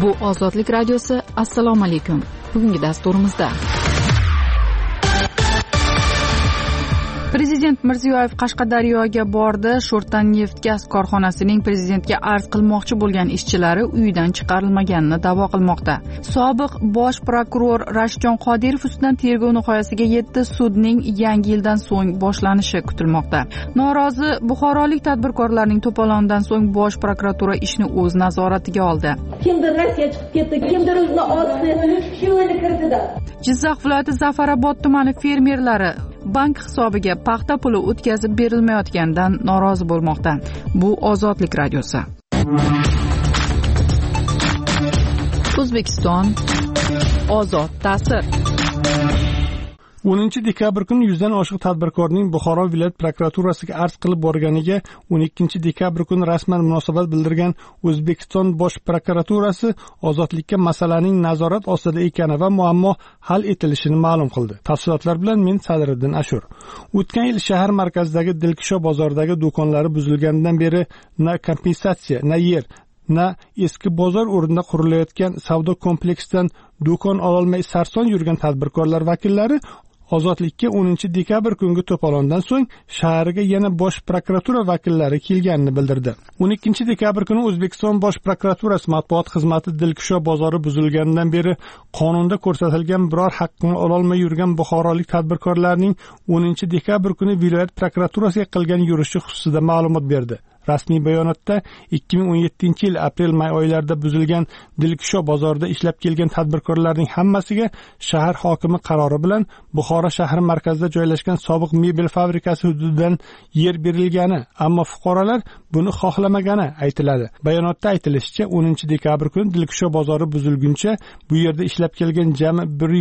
Bu Ozodlik radiosi. Assalomu alaykum. Bugungi dasturimizda Prezident Mirziyoyev Qashqadaryoga bordi. Sho'rtan neft gaz korxonasining prezidentga arz qilmoqchi bo'lgan ishchilari uyidan chiqarilmaganini da'vo qilmoqda. Sobiq bosh prokuror Rashidjon Qodirov ustidan tergov nihoyasiga yetdi. Sudning yangi yildan so'ng boshlanishi kutilmoqda. Norozi buxorolik tadbirkorlarning to'polonidan so'ng bosh prokuratura ishni o'z nazoratiga oldi. Kimdir Rossiya chiqib ketdi, kimdir o'zini otdi, shu yo'lda kirdida. Jizzax viloyati Zafarobod tumani fermerlari bank hisobiga paxta puli o'tkazib berilmayotganidan norozi bo'lmoqda. Bu Ozodlik radiosi. O'zbekiston ozod ta'sir. 10 dekabr kuni 100 dan oshiq tadbirkorning Buxoro viloyat prokuraturasiga arz qilib borganiga 12 dekabr kuni rasman munosabat bildirgan O'zbekiston bosh prokuraturasi ozodlikka masalaning nazorat ostida ekani va muammo hal etilishini ma'lum qildi. Tafsilotlar bilan men Sadriddin Ashur. O'tgan yil shahar markazidagi Dilkusho bozoridagi do'konlari buzilganidan beri na kompensatsiya, na yer, na eski bozor o'rnida qurilayotgan savdo kompleksidan do'kon ololmay sarson yurgan tadbirkorlar vakillari ozodlikka 10 dekabr kungi to'polondan so'ng shaharga yana bosh prokuratura vakillari kelganini bildirdi. 12 dekabr kuni O'zbekiston bosh prokuraturasi matbuot xizmati Dilkusho bozori buzilganidan beri qonunda ko'rsatilgan biror haqqini ololmay yurgan buxorolik tadbirkorlarning 10 dekabr kuni viloyat prokuraturasiga qilgan yurishi xususida ma'lumot berdi. Rasmiy bayonotda 2017 yil aprel-may oylarida buzilgan Dilkusho bozorida ishlab kelgan tadbirkorlarning hammasiga shahar hokimi qarori bilan Buxoro shahri markazida joylashgan sobiq mebel fabrikasi hududidan yer berilgani, ammo fuqarolar buni xohlamagani aytiladi. Bayonotda aytilishicha, 10 dekabr kuni Dilkusho bozori buzilguncha bu yerda ishlab kelgan jami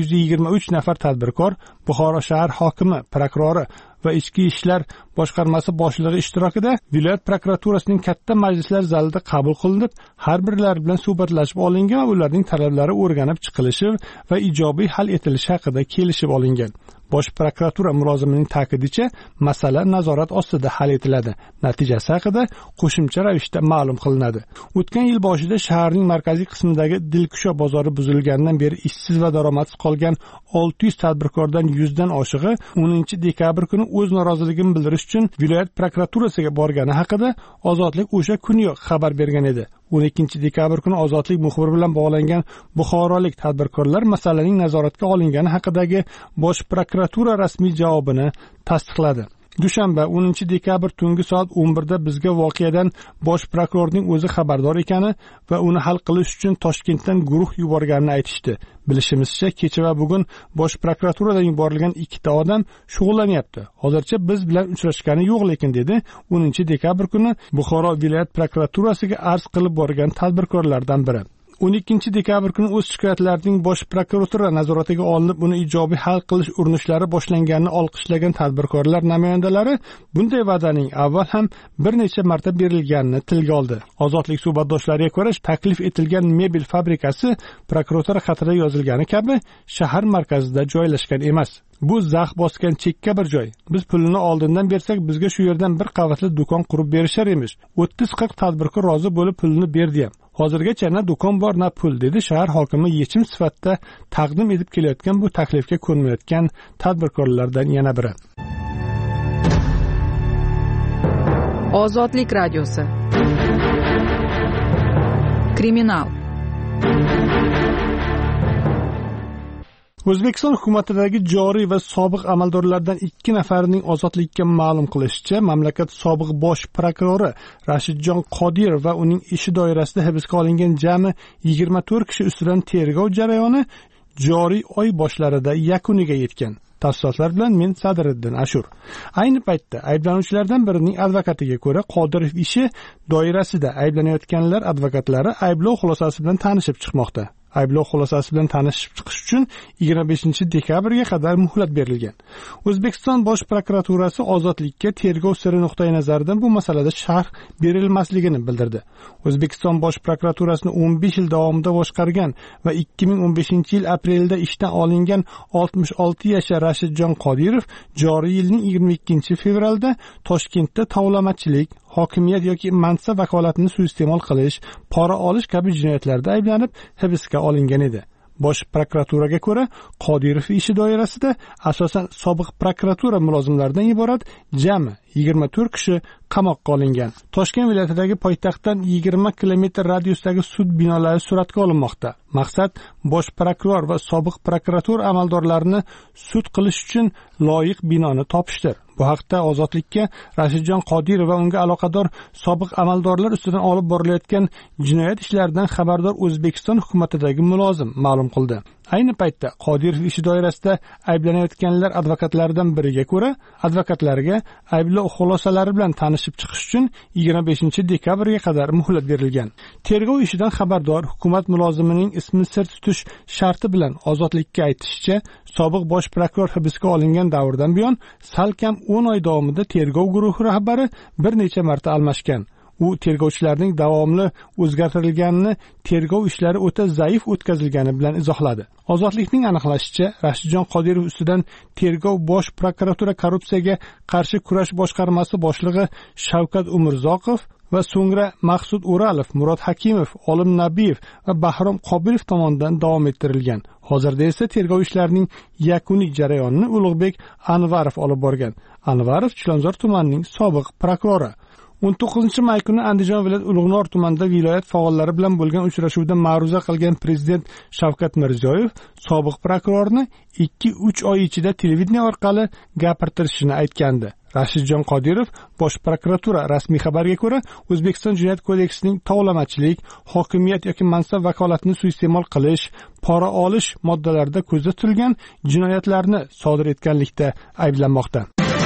123 nafar tadbirkor Buxoro shahar hokimi, prokurori va ichki ishlar boshqarmasi boshlig'i ishtirokida viloyat prokuraturasining katta majlislar zalida qabul qilinib, har birlari bilan suhbatlashib olingan va ularning talablari o'rganib chiqilishi va ijobiy hal etilishi haqida kelishib olingan. Bosh prokuratura mulozimining ta'kidicha, masala nazorat ostida hal etiladi. Natijasi haqida qo'shimcha ravishda ma'lum qilinadi. O'tgan yil boshida shaharning markaziy qismidagi Dilkusho bozori buzilganidan beri ishsiz va daromadsiz qolgan 600 tadbirkordan 100 dan oshig'i 10 dekabr kuni o'z noroziligini bildirish uchun viloyat prokuraturasiga borgani haqida Ozodlik o'sha kuniyoq xabar bergan edi. 12 dekabr kuni Ozodlik muxbiri bilan bog'langan buxorolik tadbirkorlar masalaning nazoratga olingani haqidagi bosh prokuratura rasmiy javobini tasdiqladi. Dushanba 10 dekabr tungi soat 11 da bizga voqeadan bosh prokurorning o'zi xabardor ekani va uni hal qilish uchun Toshkentdan guruh yuborganini aytishdi. Bilishimizcha, kecha va bugun bosh prokuraturadan yuborilgan 2 odam shug'ullanyapti. Hozircha biz bilan uchrashgani yo'q, lekin dedi 10 dekabr kuni Buxoro viloyat prokuraturasiga arz qilib borgan tadbirkorlardan biri. 12 dekabr kuni o'z shikoyatlarining bosh prokuratura nazoratiga olinib, uni ijobiy hal qilish urinishlari boshlanganini olqishlagan tadbirkorlar namoyandalari bunday va'daning avval ham bir necha marta berilganini tilga oldi. Ozodlik suhbatdoshlariga ko'ra, taklif etilgan mebel fabrikasi prokuratura xatida yozilgani kabi shahar markazida joylashgan emas. Bu zax bosgan chekka bir joy. Biz pulini oldindan bersak, bizga shu yerdan bir qavatli do'kon qurib berishar emish. 30-40 tadbirkor rozi bo'lib pulini berdi ham. Hozirgacha na do'kon bor, na pul, dedi shahar hokimi yechim sifatida taqdim etib kelayotgan bu taklifga ko'nmayotgan tadbirkorlardan yana biri. Ozodlik radiosi. Kriminal. O'zbekiston hukumatidagi joriy va sobiq amaldorlardan 2 nafarining ozodlikka ma'lum qilishicha, mamlakat sobiq bosh prokurori Rashidjon Qodirov va uning ishi doirasida hibsga olingan jami 24 kishi ustidan tergov jarayoni joriy oy boshlarida yakuniga yetgan. Tafsilotlar bilan men Sadriddin Ashur. Ayni paytda ayblanuvchilardan birining advokatiga ko'ra, Qodirov ishi doirasida ayblanayotganlar advokatlari ayblov xulosasi bilan tanishib chiqmoqda. Ayblov xulosasi bilan tanishib chiqish uchun 25 dekabrga qadar muhlat berilgan. O'zbekiston Bosh prokuraturasi ozodlikka tergov siri nuqtai nazaridan bu masalada sharh berilmasligini bildirdi. O'zbekiston Bosh prokuraturasini 15 yil davomida boshqargan va 2015-yil aprelda ishdan olingan 66 yashar Rashidjon Qodirov joriy yilning 22 fevralda Toshkentda tovlamachilik, hokimiyat yoki mansab vakolatini suiiste'mol qilish, pora olish kabi jinoyatlarda ayblanib hibsga olingan edi. Bosh prokuraturaga ko'ra, Qodirov ishi doirasida asosan sobiq prokuratura mulozimlaridan iborat jami 24 kishi qamoqqa olingan. Toshkent viloyatidagi poytaxtdan 20 kilometr radiusdagi sud binolari suratga olinmoqda. Maqsad bosh prokuror va sobiq prokuratura amaldorlarini sud qilish uchun loyiq binoni topishdir. Bu haqda Ozodlikka Rashidjon Qodirov va unga aloqador sobiq amaldorlar ustidan olib borilayotgan jinoyat ishlaridan xabardor O'zbekiston hukumatidagi mulozim ma'lum qildi. Ayni paytda Qodirov ishi doirasida ayblanayotganlar advokatlaridan biriga ko'ra, advokatlariga ayblov xulosalari bilan tanishib chiqish uchun 25 dekabrga qadar muhlat berilgan. Tergov ishidan xabardor hukumat mulozimining ismini sir tutish sharti bilan Ozodlikka aytishicha, sobiq bosh prokuror hibsga olingan davrdan buyon salkam 10 oy davomida tergov guruhi rahbari bir necha marta almashgan. U tergovchilarning davomli o'zgartirilganini, tergov ishlari o'ta zaif o'tkazilgani bilan izohladi. Ozodlikning aniqlashicha, Rashidjon Qodirov ustidan tergov bosh prokuratura korrupsiyaga qarshi kurash boshqarmasi boshlig'i Shavkat Umurzoqov va so'ngra Maqsud O'ralov, Murod Hakimov, Olim Nabiyev va Bahrom Qobilov tomonidan davom ettirilgan. Hozirda esa tergov ishlarining yakuniy jarayonini Ulug'bek Anvarov olib borgan. Anvarov Chilonzor tumanining sobiq prokurori. 19 may kuni Andijon viloyat Ulug'nor tumanida viloyat faollari bilan bo'lgan uchrashuvda ma'ruza qilgan prezident Shavkat Mirziyoyev sobiq prokurorni 2-3 oy ichida televideniya orqali gapirtirishini aytgandi. Rashidjon Qodirov bosh prokuratura rasmiy xabarga ko'ra, O'zbekiston Jinoyat kodeksining tovlamachilik, hokimiyat yoki mansab vakolatini suiiste'mol qilish, pora olish moddalarida ko'zda tutilgan jinoyatlarni sodir etganlikda ayblanmoqda.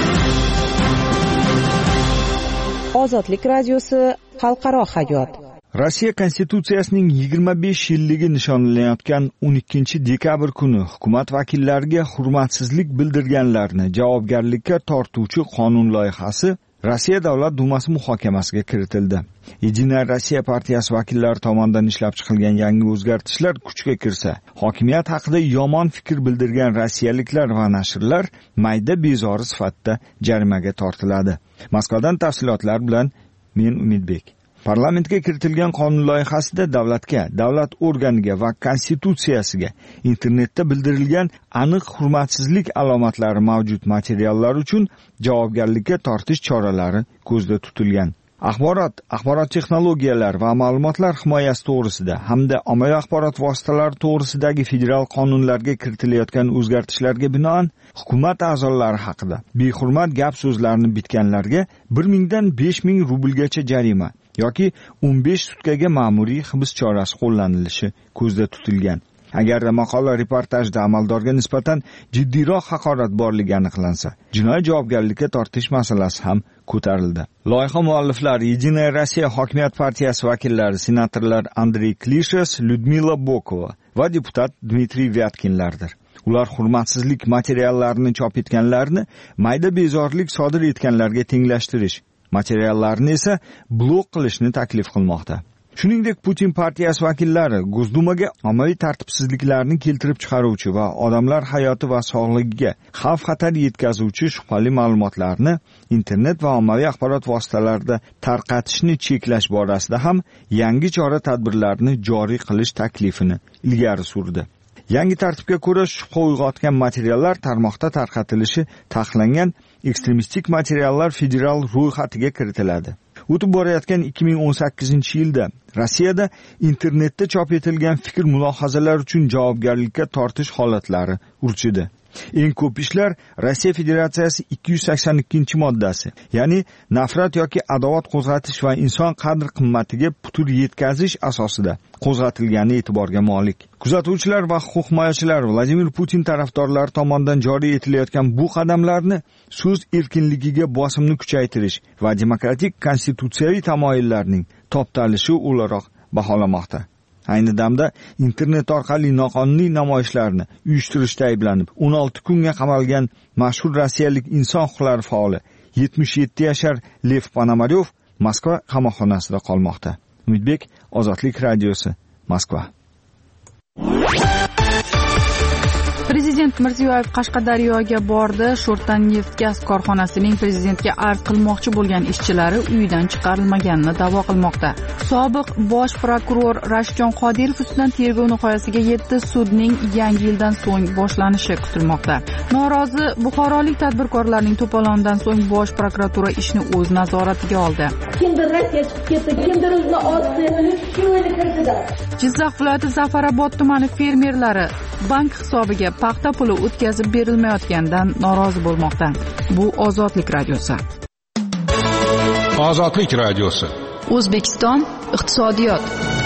Ozodlik radiosi xalqaro hayot. Rossiya Konstitutsiyasining 25 yilligi nishonlanayotgan 12 dekabr kuni hukumat vakillariga hurmatsizlik bildirganlarni javobgarlikka tortuvchi qonun loyihasi Rossiya Davlat Dumasi muhokamasiga kiritildi. Единая Rossiya partiyasi vakillari tomonidan ishlab chiqilgan yangi o'zgartishlar kuchga kirsa, hokimiyat haqida yomon fikr bildirgan rossiyaliklar va nashrlar mayda bezori sifatida jarimaga tortiladi. Moskvadan tafsilotlar bilan men Umidbek. Parlamentga kiritilgan qonun loyihasida davlatga, davlat organiga va konstitutsiyasiga internetda bildirilgan aniq hurmatsizlik alomatlari mavjud materiallar uchun javobgarlikka tortish choralari ko'zda tutilgan. Axborot texnologiyalari va ma'lumotlar himoyasi to'g'risida hamda ommaviy axborot vositalari to'g'risidagi federal qonunlarga kiritilayotgan o'zgartishlarga binoan hukumat a'zolari haqida behurmat gap so'zlarni bitganlarga 1000 dan 5000 rublgacha jarima yoki 15 sutkaga ma'muriy hibs chorasi qo'llanilishi ko'zda tutilgan. Agar maqola reportajda amaldorga nisbatan jiddiyroq haqorat borligi aniqlansa, jinoiy javobgarlikka tortish masalasi ham ko'tarildi. Loyiha mualliflari Единая Rossiya hokimiyat partiyasi vakillari, senatorlar Andrey Klishas, Lyudmila Bokova va deputat Dmitriy Vyatkinlardir. Ular hurmatsizlik materiallarini chop etganlarni mayda bezorlik sodir etganlarga tenglashtirish, materiallarni esa blok qilishni taklif qilmoqda. Shuningdek, Putin partiyasi vakillari Gosdumaga ommaviy tartibsizliklarni keltirib chiqaruvchi va odamlar hayoti va sog'ligiga xavf-xatar yetkazuvchi shubhali ma'lumotlarni internet va ommaviy axborot vositalarida tarqatishni cheklash borasida ham yangi chora-tadbirlarni joriy qilish taklifini ilgari surdi. Yangi tartibga ko'ra shubha uyg'otgan materiallar tarmoqda tarqatilishi taqiqlangan ekstremistik materiallar federal ro'yxatiga kiritiladi. O'tib borayotgan 2018-yilda Rossiyada internetda chop etilgan fikr mulohazalar uchun javobgarlikka tortish holatlari urchidi. Eng ko'p ishlar Rossiya Federatsiyasi 282-moddasi, ya'ni nafrat yoki adovat qo'zg'atish va inson qadr-qimmatiga putur yetkazish asosida qo'zg'atilgani e'tiborga molik. Kuzatuvchilar va huquq himoyachilar Vladimir Putin tarafdorlari tomonidan joriy etilayotgan bu qadamlarni so'z erkinligiga bosimni kuchaytirish va demokratik konstitutsiyaviy tamoyillarning toptalishi o'laroq baholamoqda. ayni damda internet orqali noqonuniy namoyishlarni uyushtirishda ayblanib 16 kunga qamalgan mashhur rossiyalik inson huquqlari faoli 77 yashar Lev Ponomaryov Moskva qamoqxonasida qolmoqda. Umidbek, Ozodlik radiosi, Moskva. Prezident Mirziyoyev Qashqadaryoga bordi. Sho'rtan neft gaz korxonasining prezidentga arz qilmoqchi bo'lgan ishchilari uyidan chiqarilmaganini da'vo qilmoqda. Sobiq bosh prokuror Rashidjon Qodirov ustidan tergov nihoyasiga yetdi. Sudning yangi yildan so'ng boshlanishi kutilmoqda. Norozi buxorolik tadbirkorlarning to'polonidan so'ng bosh prokuratura ishni o'z nazoratiga oldi. Kimdir Rossiya chiqib ketdi, kimdir o'zini otdi, shuni kiritdi. Jizzax viloyati Zafarobod tumani fermerlari bank hisobiga paxta puli o'tkazib berilmayotganidan norozi bo'lmoqda. Bu Ozodlik radiosi. Ozodlik radiosi. O'zbekiston iqtisodiyot.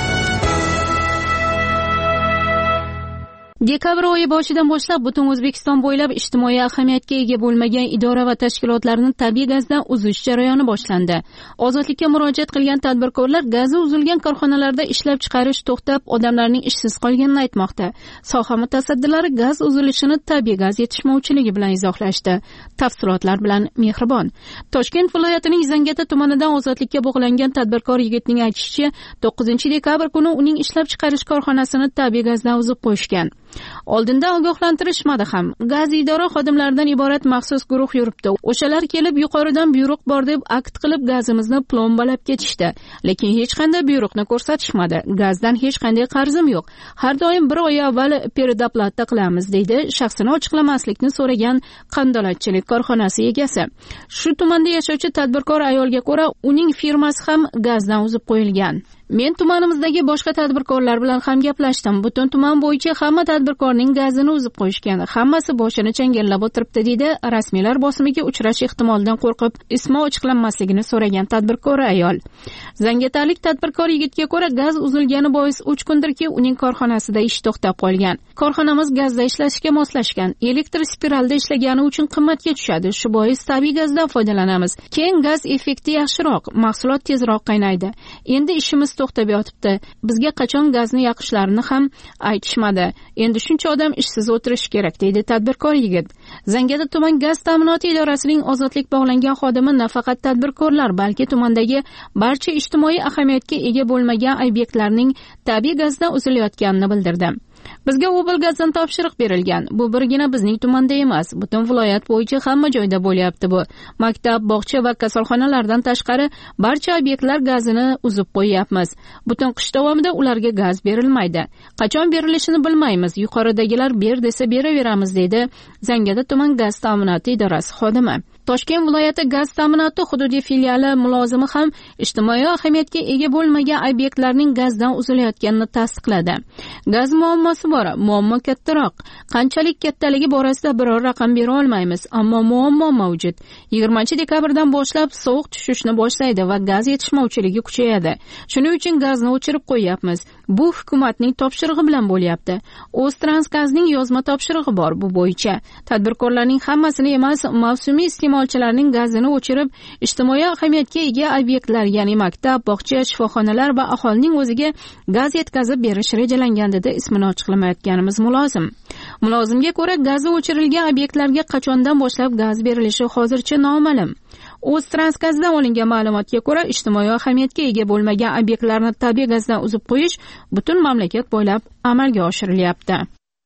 Dekabr oyi boshidan boshlab butun O'zbekiston bo'ylab ijtimoiy ahamiyatga ega bo'lmagan idora va tashkilotlarni tabiiy gazdan uzish jarayoni boshlandi. Ozodlikka murojaat qilgan tadbirkorlar gazi uzilgan korxonalarda ishlab chiqarish to'xtab, odamlarning ishsiz qolganini aytmoqda. Soha mutasaddilari gaz uzilishini tabiiy gaz yetishmovchiligi bilan izohlashdi. Tafsilotlar bilan Mehribon. Toshkent viloyatining Zangata tumanidan ozodlikka bog'langan tadbirkor yigitning aytishicha, 9-dekabr kuni uning ishlab chiqarish korxonasini tabiiy gazdan uzib qo'yishgan. Oldinda ogohlantirishmadi ham. Gaz idora xodimlaridan iborat maxsus guruh yuribdi. O'shalar kelib yuqoridan buyruq bor deb akt qilib gazimizni plombalab ketishdi. Lekin hech qanday buyruqni ko'rsatishmadi. Gazdan hech qanday qarzim yo'q. Har doim bir oy avval peredoplata qilamiz deydi shaxsini ochiqlamaslikni so'ragan qandolatchilik korxonasi egasi. Shu tumanda yashovchi tadbirkor ayolga ko'ra, uning firmasi ham gazdan uzib qo'yilgan. Men tumanimizdagi boshqa tadbirkorlar bilan ham gaplashdim. Butun tuman bo'yicha hamma tadbirkorning gazini uzib qo'yishgan. Hammasi boshini changallab o'tiribdi deydi rasmiylar bosimiga uchrash ehtimolidan qo'rqib ismi ochiqlanmasligini so'ragan tadbirkor ayol. Zangatalik tadbirkor yigitga ko'ra, gaz uzilgani bois 3 kundirki uning korxonasida ish to'xtab qolgan. Korxonamiz gazda ishlashga moslashgan. Elektr spiralda ishlagani uchun qimmatga tushadi. Shu bois tabiiy gazdan foydalanamiz. Keyin gaz effekti yaxshiroq, mahsulot tezroq qaynaydi. Endi ishimiz to'xtab yotibdi. Bizga qachon gazni yoqishlarini ham aytishmadi. Endi shuncha odam ishsiz o'tirish kerak deydi tadbirkor yigit. Zangata tuman gaz ta'minoti idorasining ozodlik bog'langan xodimi nafaqat tadbirkorlar, balki tumandagi barcha ijtimoiy ahamiyatga ega bo'lmagan obyektlarning tabiiy gazdan uzilayotganini bildirdi. Bizga Obel gazdan topshiriq berilgan. Bu birgina bizning tumanda emas, butun viloyat bo'yicha hamma joyda bo'lyapti bu. Maktab, bog'cha va kasalxonalardan tashqari barcha obyektlar gazini uzib qo'yapmiz. Butun qish davomida ularga gaz berilmaydi. Qachon berilishini bilmaymiz. Yuqoridagilar ber desa beraveramiz deydi Zangata tuman gaz ta'minoti idorasi xodimi. Toshkent viloyati gaz ta'minoti hududiy filiali mulozimi ham ijtimoiy ahamiyatga ega bo'lmagan obyektlarning gazdan uzilayotganini tasdiqladi. Gaz muammosi bor, muammo kattaroq. Qanchalik kattaligi borasida biror raqam bera olmaymiz, ammo muammo mavjud. 20-dekabrdan boshlab sovuq tushishni boshlaydi va gaz yetishmovchiligi kuchayadi. Shuning uchun gazni o'chirib qo'yapmiz. Bu hukumatning topshirig'i bilan bo'lyapti. O'ztransgazning yozma topshirig'i bor bu bo'yicha. Tadbirkorlarning hammasini emas, mavsumiy iste'molchilarning gazini o'chirib, ijtimoiy ahamiyatga ega obyektlar, ya'ni maktab, bog'cha, shifoxonalar va aholining o'ziga gaz yetkazib berish rejalangan dedi ismini ochiqlamayotganimiz mulozim. Mulozimga ko'ra, gazi o'chirilgan obyektlarga qachondan boshlab gaz berilishi hozircha noma'lum. O'ztransgazdan olingan ma'lumotga ko'ra, ijtimoiy ahamiyatga ega bo'lmagan obyektlarni tabiiy gazdan uzib qo'yish butun mamlakat bo'ylab amalga oshirilyapti.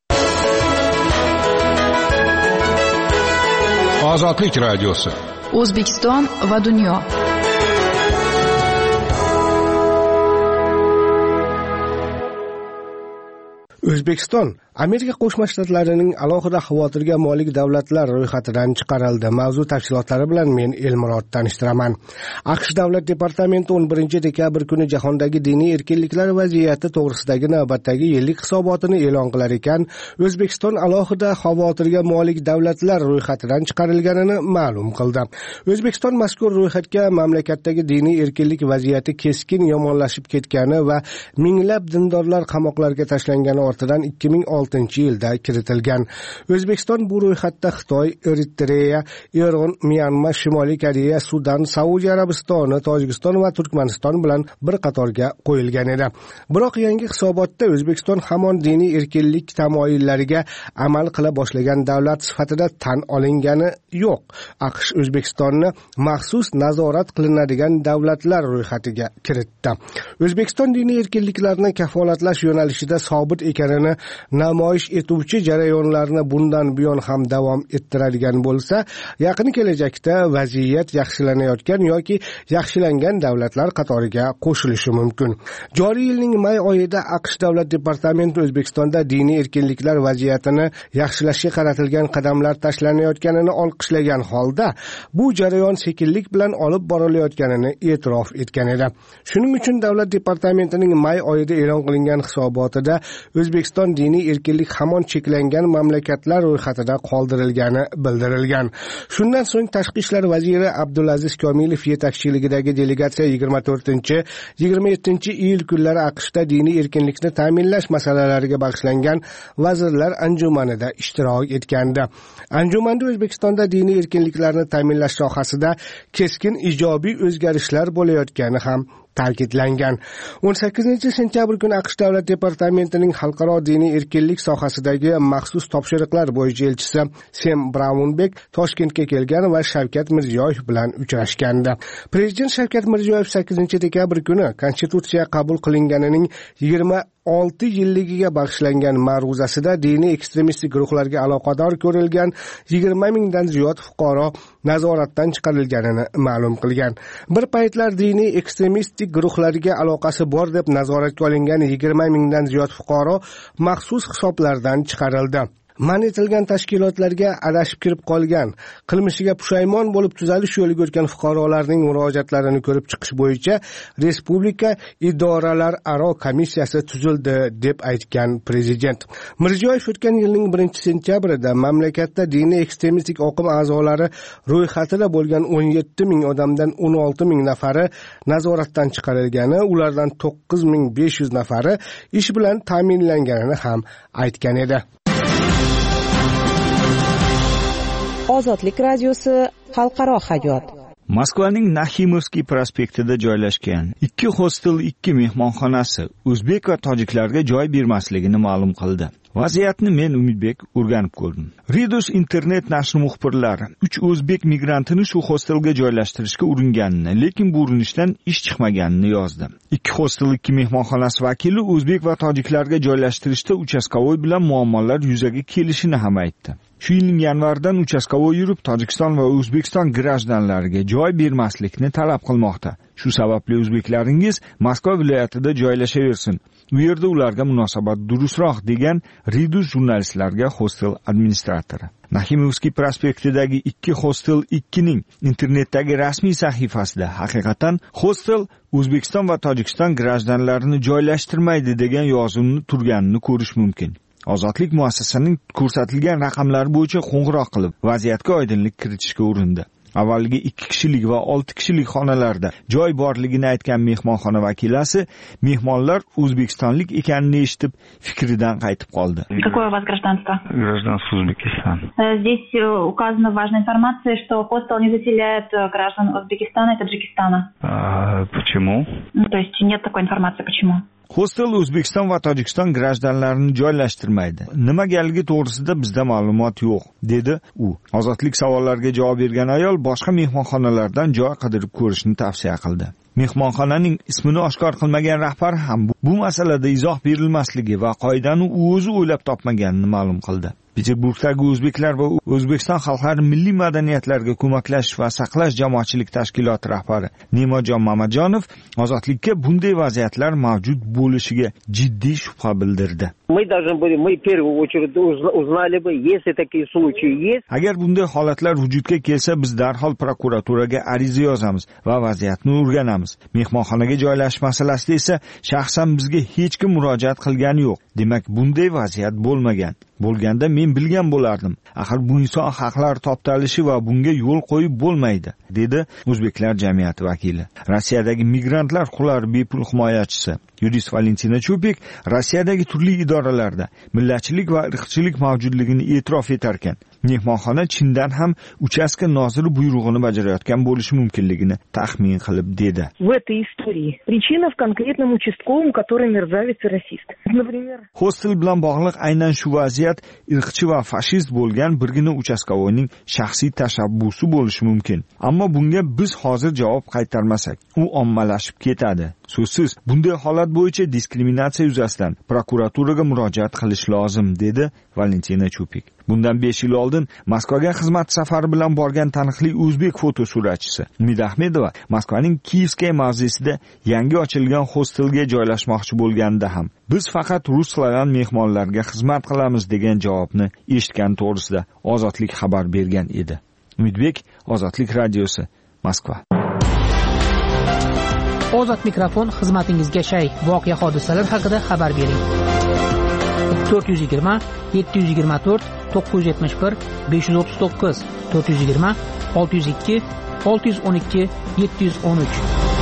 Ozodlik radiosi. O'zbekiston va dunyo. O'zbekiston Amerika Qo'shma Shtatlarining alohida xavotirga molik davlatlar ro'yxatidan chiqarildi. Mavzu tafsilotlari bilan men Elmurod tanishtiraman. AQSh Davlat departamenti 11-dekabr kuni jahondagi diniy erkinliklar vaziyati to'g'risidagi navbatdagi yillik hisobotini e'lon qilar ekan, O'zbekiston alohida xavotirga molik davlatlar ro'yxatidan chiqarilganini ma'lum qildi. O'zbekiston mazkur ro'yxatga mamlakatdagi diniy erkinlik vaziyati keskin yomonlashib ketgani va minglab dindorlar qamoqlarga tashlangani ortidan 2006 2016-yilda kiritilgan. O'zbekiston bu ro'yxatda Xitoy, Eritreya, Eron, Myanma, Shimoliy Koreya, Sudan, Saudiya Arabistoni, Tojikiston va Turkmaniston bilan bir qatorga qo'yilgan edi. Biroq yangi hisobotda O'zbekiston hamon diniy erkinlik tamoyillariga amal qila boshlagan davlat sifatida tan olingani yo'q. AQSh O'zbekistonni maxsus nazorat qilinadigan davlatlar ro'yxatiga kiritdi. O'zbekiston diniy erkinliklarni kafolatlash yo'nalishida sobit ekanini namoyish etuvchi jarayonlarni bundan buyon ham davom ettiradigan bo'lsa, yaqin kelajakda vaziyat yaxshilanayotgan yoki yaxshilangan davlatlar qatoriga qo'shilishi mumkin. Joriy yilning may oyida AQSh Davlat departamenti O'zbekistonda diniy erkinliklar vaziyatini yaxshilashga qaratilgan qadamlar tashlanayotganini olqishlagan holda, bu jarayon sekinlik bilan olib borilayotganini e'tirof etgan edi. Shuning uchun Davlat departamentining may oyida e'lon qilingan hisobotida O'zbekiston diniy erkinlik hamon cheklangan mamlakatlar ro'yxatida qoldirilgani bildirilgan. Shundan so'ng Tashqi ishlar vaziri Abdulaziz Komilov yetakchiligidagi delegatsiya 24-27 kunlari AQShda diniy erkinlikni ta'minlash masalalariga bag'ishlangan vazirlar anjumanida ishtirok etgandi. Anjumanda O'zbekistonda diniy erkinliklarni ta'minlash sohasida keskin ijobiy o'zgarishlar bo'layotgani ham ta'kidlangan. 18-sentyabr kuni AQSh Davlat departamentining xalqaro diniy erkinlik sohasidagi maxsus topshiriqlar bo'yicha elchisi Sam Braunbek Toshkentga kelgan va Shavkat Mirziyoyev bilan uchrashgandi. Prezident Shavkat Mirziyoyev 8-dekabr kuni Konstitutsiya qabul qilinganining 26 yilligiga bag'ishlangan ma'ruzasida diniy ekstremistik guruhlarga aloqador ko'rilgan 20 mingdan ziyod fuqaro nazoratdan chiqarilganini ma'lum qilgan. Bir paytlar diniy ekstremistik guruhlarga aloqasi bor deb nazoratga olingan 20 mingdan ziyod fuqaro maxsus hisoblardan chiqarildi. Man etilgan tashkilotlarga adashib kirib qolgan, qilmishiga pushaymon bo'lib tuzalish yo'liga o'tgan fuqarolarning murojaatlarini ko'rib chiqish bo'yicha Respublika idoralararo komissiyasi tuzildi deb aytgan prezident. Mirziyoyev o'tgan yilning 1-sentyabrida mamlakatda diniy ekstremistik oqim a'zolari ro'yxatida bo'lgan 17 ming odamdan 16 ming nafari nazoratdan chiqarilgani, ulardan 9500 nafari ish bilan ta'minlanganini ham aytgan edi. Ozodlik radiosi xalqaro hayot. Moskvaning Naximovskiy prospektida joylashgan 2 hostel, 2 mehmonxonasi o'zbek va tojiklarga joy bermasligini ma'lum qildi. Vaziyatni men Umidbek o'rganib ko'rdim. Readers internet nashri muxbirlari 3 o'zbek migrantini shu hostelga joylashtirishga uringanini, lekin bu urinishdan ish chiqmaganini yozdi. 2 hostel, 2 mehmonxonasi vakili o'zbek va tojiklarga joylashtirishda uchastkovoy bilan muammolar yuzaga kelishini ham aytdi. Shu yilning yanvaridan uchastkovoy yurib, Tojikiston va O'zbekiston grajdanlariga joy bermaslikni talab qilmoqda. Shu sababli o'zbeklaringiz Moskva viloyatida joylashaversin. U yerda ularga munosabat durustroq degan Readers jurnalistlarga hostel administratori. Naximovskiy prospektidagi 2 hostel 2 ning internetdagi rasmiy sahifasida haqiqatan hostel O'zbekiston va Tojikiston grajdanlarini joylashtirmaydi degan yozuvni turganini ko'rish mumkin. Ozodlik muassasasining ko'rsatilgan raqamlari bo'yicha qo'ng'iroq qilib, vaziyatga oydinlik kiritishga urindi. Avvalgi 2 kishilik va 6 kishilik xonalarda joy borligini aytgan mehmonxona vakilasi mehmonlar o'zbekistonlik ekanini eshitib fikridan qaytib qoldi. Какое у вас гражданство? Гражданство Узбекистан. Здесь указана важная информация, что хостел не заселяет граждан Узбекистана и Таджикистана. Почему? То есть нет такой информации, почему? Hostel O'zbekiston va Tojikiston grajdanlarini joylashtirmaydi. Nimagaligi to'g'risida bizda ma'lumot yo'q, dedi u. Ozodlik savollariga javob bergan ayol boshqa mehmonxonalardan joy qidirib ko'rishni tavsiya qildi. Mehmonxonaning ismini oshkor qilmagan rahbar ham bu masalada izoh berilmasligi va qoidani u o'zi o'ylab topmaganini ma'lum qildi. Peterburgdagi o'zbeklar va O'zbekiston xalqlari milliy madaniyatlarga ko'maklash va saqlash jamoatchilik tashkiloti rahbari Ne'matjon Mamatjonov ozodlikka bunday vaziyatlar mavjud bo'lishiga jiddiy shubha bildirdi. Agar bunday holatlar vujudga kelsa, biz darhol prokuraturaga ariza yozamiz va vaziyatni o'rganamiz. Mehmonxonaga joylashish masalasida esa shaxsan bizga hech kim murojaat qilgani yo'q. Demak, bunday vaziyat bo'lmagan. Bo'lganda men bilgan bo'lardim. Axir bu inson haqlari toptalishi va bunga yo'l qo'yib bo'lmaydi, dedi o'zbeklar jamiyati vakili. Rossiyadagi migrantlar huquqlari bepul himoyachisi Yurist Valentina Chupik Rossiyadagi turli idoralarda millatchilik va irqchilik mavjudligini e'tirof etarkan, mehmonxona chindan ham uchastka noziri buyrug'ini bajarayotgan bo'lishi mumkinligini taxmin qilib dedi. В этой истории причина в конкретном участковом, который мерзавец и расист. Например, hostel bilan bog'liq aynan shu vaziyat irqchi va fashist bo'lgan birgina uchastkovoyning shaxsiy tashabbusi bo'lishi mumkin. Ammo bunga biz hozir javob qaytarmasak, u ommalashib ketadi. So'zsiz, bunday holat bo'yicha diskriminatsiya yuzasidan prokuraturaga murojaat qilish lozim, dedi Valentina Chupik. Bundan 5 yil oldin Moskvaga xizmat safari bilan borgan taniqli o'zbek fotosuratchisi Umid Ahmedova Moskvaning Kiyevskaya mavzesida yangi ochilgan hostelga joylashmoqchi bo'lganda ham biz faqat rus-slavan mehmonlarga xizmat qilamiz degan javobni eshitgan to'g'risida Ozodlik xabar bergan edi. Umidbek, Ozodlik radiosi, Moskva. Ozod mikrofon xizmatingizga shay. Voqea hodisalar haqida xabar bering. 420 724 971 539 420 602 612 713.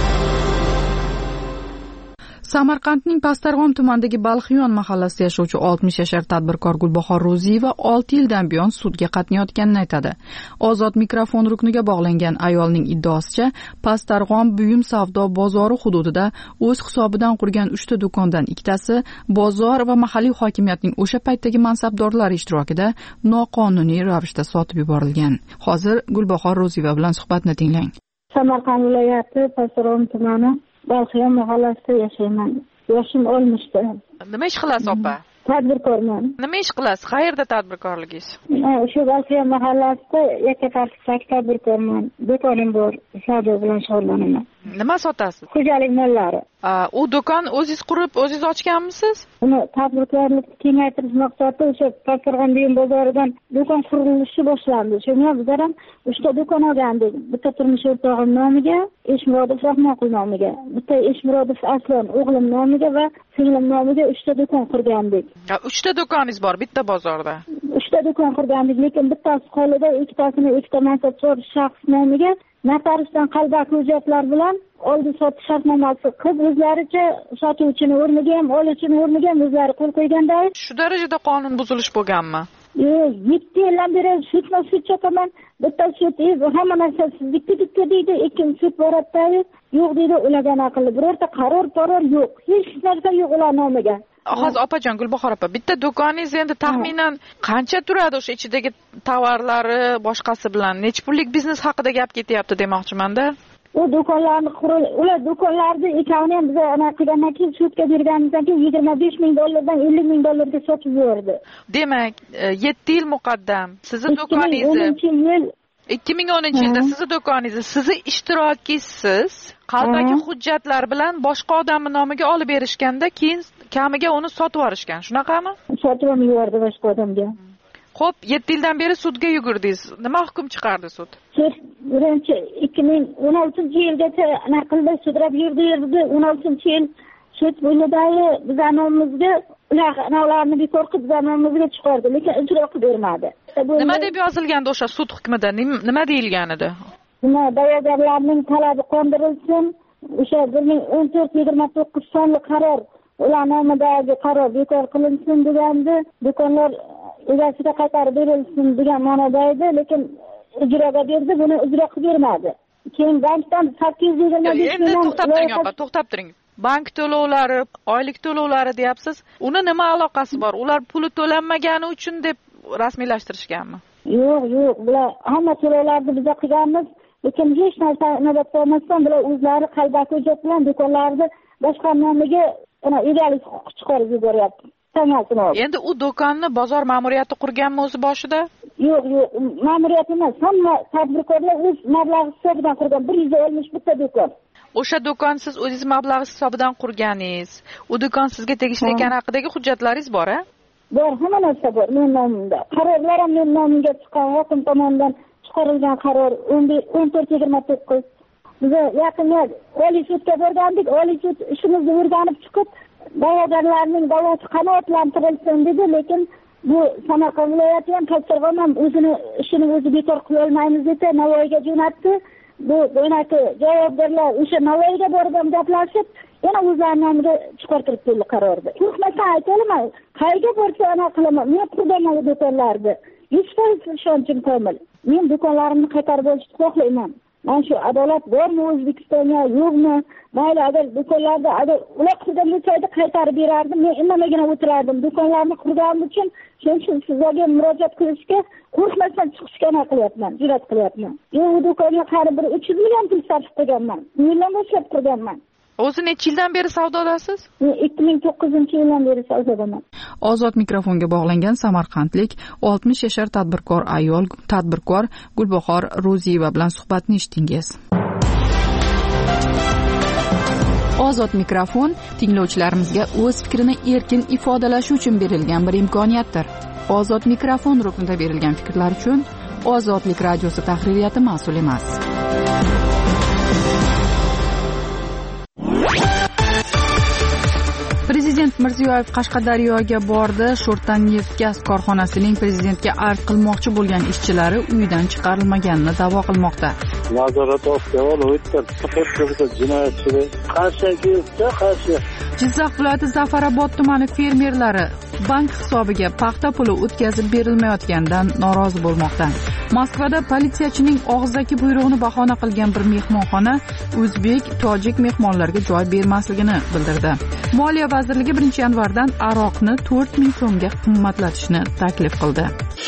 Samarqandning Pastarg'om tumanidagi Balxiyon mahallasida yashovchi 60 yashar tadbirkor Gulbahor Ro'ziyeva 6 yildan buyon sudga qatnayotganini aytadi. Ozod mikrofon rukniga bog'langan ayolning iddaosicha, Pastarg'om buyum savdo bozori hududida o'z hisobidan qurgan 3 ta do'kondan ikkitasi bozor va mahalliy hokimiyatning o'sha paytdagi mansabdorlari ishtirokida noqonuniy ravishda sotib yuborilgan. Hozir Gulbahor Ro'ziyeva bilan suhbatni tinglang. Samarqand viloyati Pastarg'om tumani Balxiyon mahallasida yashayman. Yoshim olmishda. Nima ish qilasiz, opa? Tadbirkorman. Nima ish qilasiz? Qayerda tadbirkorligingiz? Shu Balxiyon mahallasida yakka tadbirkorman. Do'konim bor, savdo bilan shug'ullanaman. Nima sotasiz? Xo'jalik mollari. U do'kon o'zingiz qurib, o'zingiz ochganmisiz? Uni tadbirkorlikni kengaytirish maqsadida o'sha Pastarg'om buyum bozoridan do'kon qurilishi boshlandi. Shunga bizlar ham 3 ta do'kon olgandik. Bitta turmush o'rtog'im nomiga, Eshmurodov Rahmonqul nomiga, bitta Eshmurodov Aslon o'g'lim nomiga va singlim nomiga 3 ta do'kon qurgandik. 3 ta do'koningiz bor bitta bozorda. 3 ta do'kon qurgandik, lekin bittasi qolida, ikkitasini ikkita mansabdor shaxs nomiga notariusdan qalbaki hujjatlar bilan oldi sotish shartnomasi qilib, o'zlaricha sotuvchini o'rniga ham, oluvchini o'rniga ham o'zlari qo'l qo'yganda. Shu darajada qonun buzilish bo'lganmi? 7 yildan beri sud chopaman. Bitta sud hamma narsa sizniki deydi, ikkinchi sud boradida yo'q deydi, ulardan aqlli. Birorta qaror yo'q. Hech narsa yo'q ular nomiga. Hozir opajon, Gulbahor opa, bitta do'koningiz endi taxminan qancha turadi o'sha ichidagi tovarlari boshqasi bilan? Necha pullik biznes haqida gap ketyapti demoqchiman-da. U do'konlarni ular do'konlarni ikkovini ham biz ana qilgandan keyin sudga berganimizdan keyin $25,000 dan $50,000 sotib yubordi. Demak, 7 yil muqaddam sizni do'koningizni 2010-yilda sizni do'koningizni sizni ishtirokisiz qalbaki hujjatlar bilan boshqa odamning nomiga olib berishganda, keyin kamiga uni sotib yuborishgan. Shunaqami? Sotib yubordi boshqa odamga. Xo'p, 7 yildan beri sudga yugurdingiz. Nima hukm chiqardi sud? Sud 2016-yilgacha naqlda sudrab yurdi. 16-yil sud bo'limidagi bizamimizga ularni bekor qilib bizamimizga chiqardi, lekin ijro qilib bermadi. Nima deb yozilgandi o'sha sud hukmida? Nima deyilgan edi? Da'vogarlarning talabi qondirilsin. O'sha 1429 sonli qaror, ular nomidagi qaror bekor qilinsin degandi. Do'konlar egasiga qaytarib berilsin degan ma'noda edi, lekin ijroga berdi, buni ijro qilib bermadi. Keyin bankdan 825 endi to'xtab turing. Bank to'lovlari, oylik to'lovlari deyapsiz. Uni nima aloqasi bor? Ular puli to'lanmagani uchun deb rasmiylashtirishganmi? Yo'q, bular hamma to'lovlarni biz qilganmiz, lekin hech narsa inobatga olmasdan bular o'zlari qalbaki hujjat bilan do'konlarni boshqa nomiga egalik huquqi chiqarib yuboryapti. Endi u do'konni bozor ma'muriyati qurganmi o'zi boshida? Yo'q, ma'muriyat emas. Hamma tadbirkorlar o'z mablag'i hisobidan qurgan 110 bitta do'kon. O'sha do'kon siz o'zingiz mablag'i hisobidan qurganingiz, u do'kon sizga tegishli ekani haqidagi hujjatlaringiz bor-a? Bor, hamma narsa bor men nomimda. Qarorlar ham men nomimga chiqqan, hokim tomonidan chiqarilgan qaror 1429. Biz yaqinda Oliy sudga borgandik, Oliy sud ishimizni o'rganib chiqib, da'vogarlarning da'vosi qanoatlantirilsin dedi, lekin bu Samarqand viloyati ham Pastarg'om ham o'zini ishini o'zi bekor qila olmaymiz deb Navoiyga jo'natdi. bu bunaqa javobgarlar o'sha Navoiyga borib gaplashib yana o'zlari nomiga chiqartirib keldi qarorni. Qo'rqmasdan aytaman, qayga borsa ana qilaman. Men qurganman do'konlarni. 100% ishonchim komil. Men do'konlarimni qaytarib olishni xohlayman. Mana shu adolat bormi O'zbekistonga, yo'qmi? Mayli, agar do'konlarda agar ular qurgan bo'lsa qaytarib berardim, men indamagina o'tirardim. Do'konlarni qurganim uchun shuning uchun sizlarga murojaat qilishga qo'rqmasdan chiqishga qilyapman, jur'at qilyapman. Men bu do'konga qarib bir 300 million pul sarf qilganman. Yildan boshlab qurganman. O'zi necha yildan beri savdodasiz? 2009-yildan beri savdodaman. Ozod mikrofonga bog'langan samarqandlik 60 yashar tadbirkor ayol, tadbirkor Gulbahor Ro'ziyeva bilan suhbatni eshitdingiz. Ozod mikrofon tinglovchilarimizga o'z fikrini erkin ifodalashi uchun berilgan bir imkoniyatdir. Ozod mikrofon ruknida berilgan fikrlar uchun Ozodlik radiosi tahririyati mas'ul emas. Prezident Mirziyoyev Qashqadaryoga bordi. Sho'rtan neft gaz korxonasining prezidentga arz qilmoqchi bo'lgan ishchilari uyidan chiqarilmaganini da'vo qilmoqda. Nazorat ostiga olib jinoyatchilar qarshi. Jizzax viloyati Zafarobod tumani fermerlari bank hisobiga paxta puli o'tkazib berilmayotganidan norozi bo'lmoqda. Moskvada politsiyachining og'zaki buyrug'ini bahona qilgan bir mehmonxona o'zbek, tojik mehmonlarga joy bermasligini bildirdi. Moliya vazirligi 1-yanvardan aroqni 4000 so'mga qimmatlatishni taklif qildi.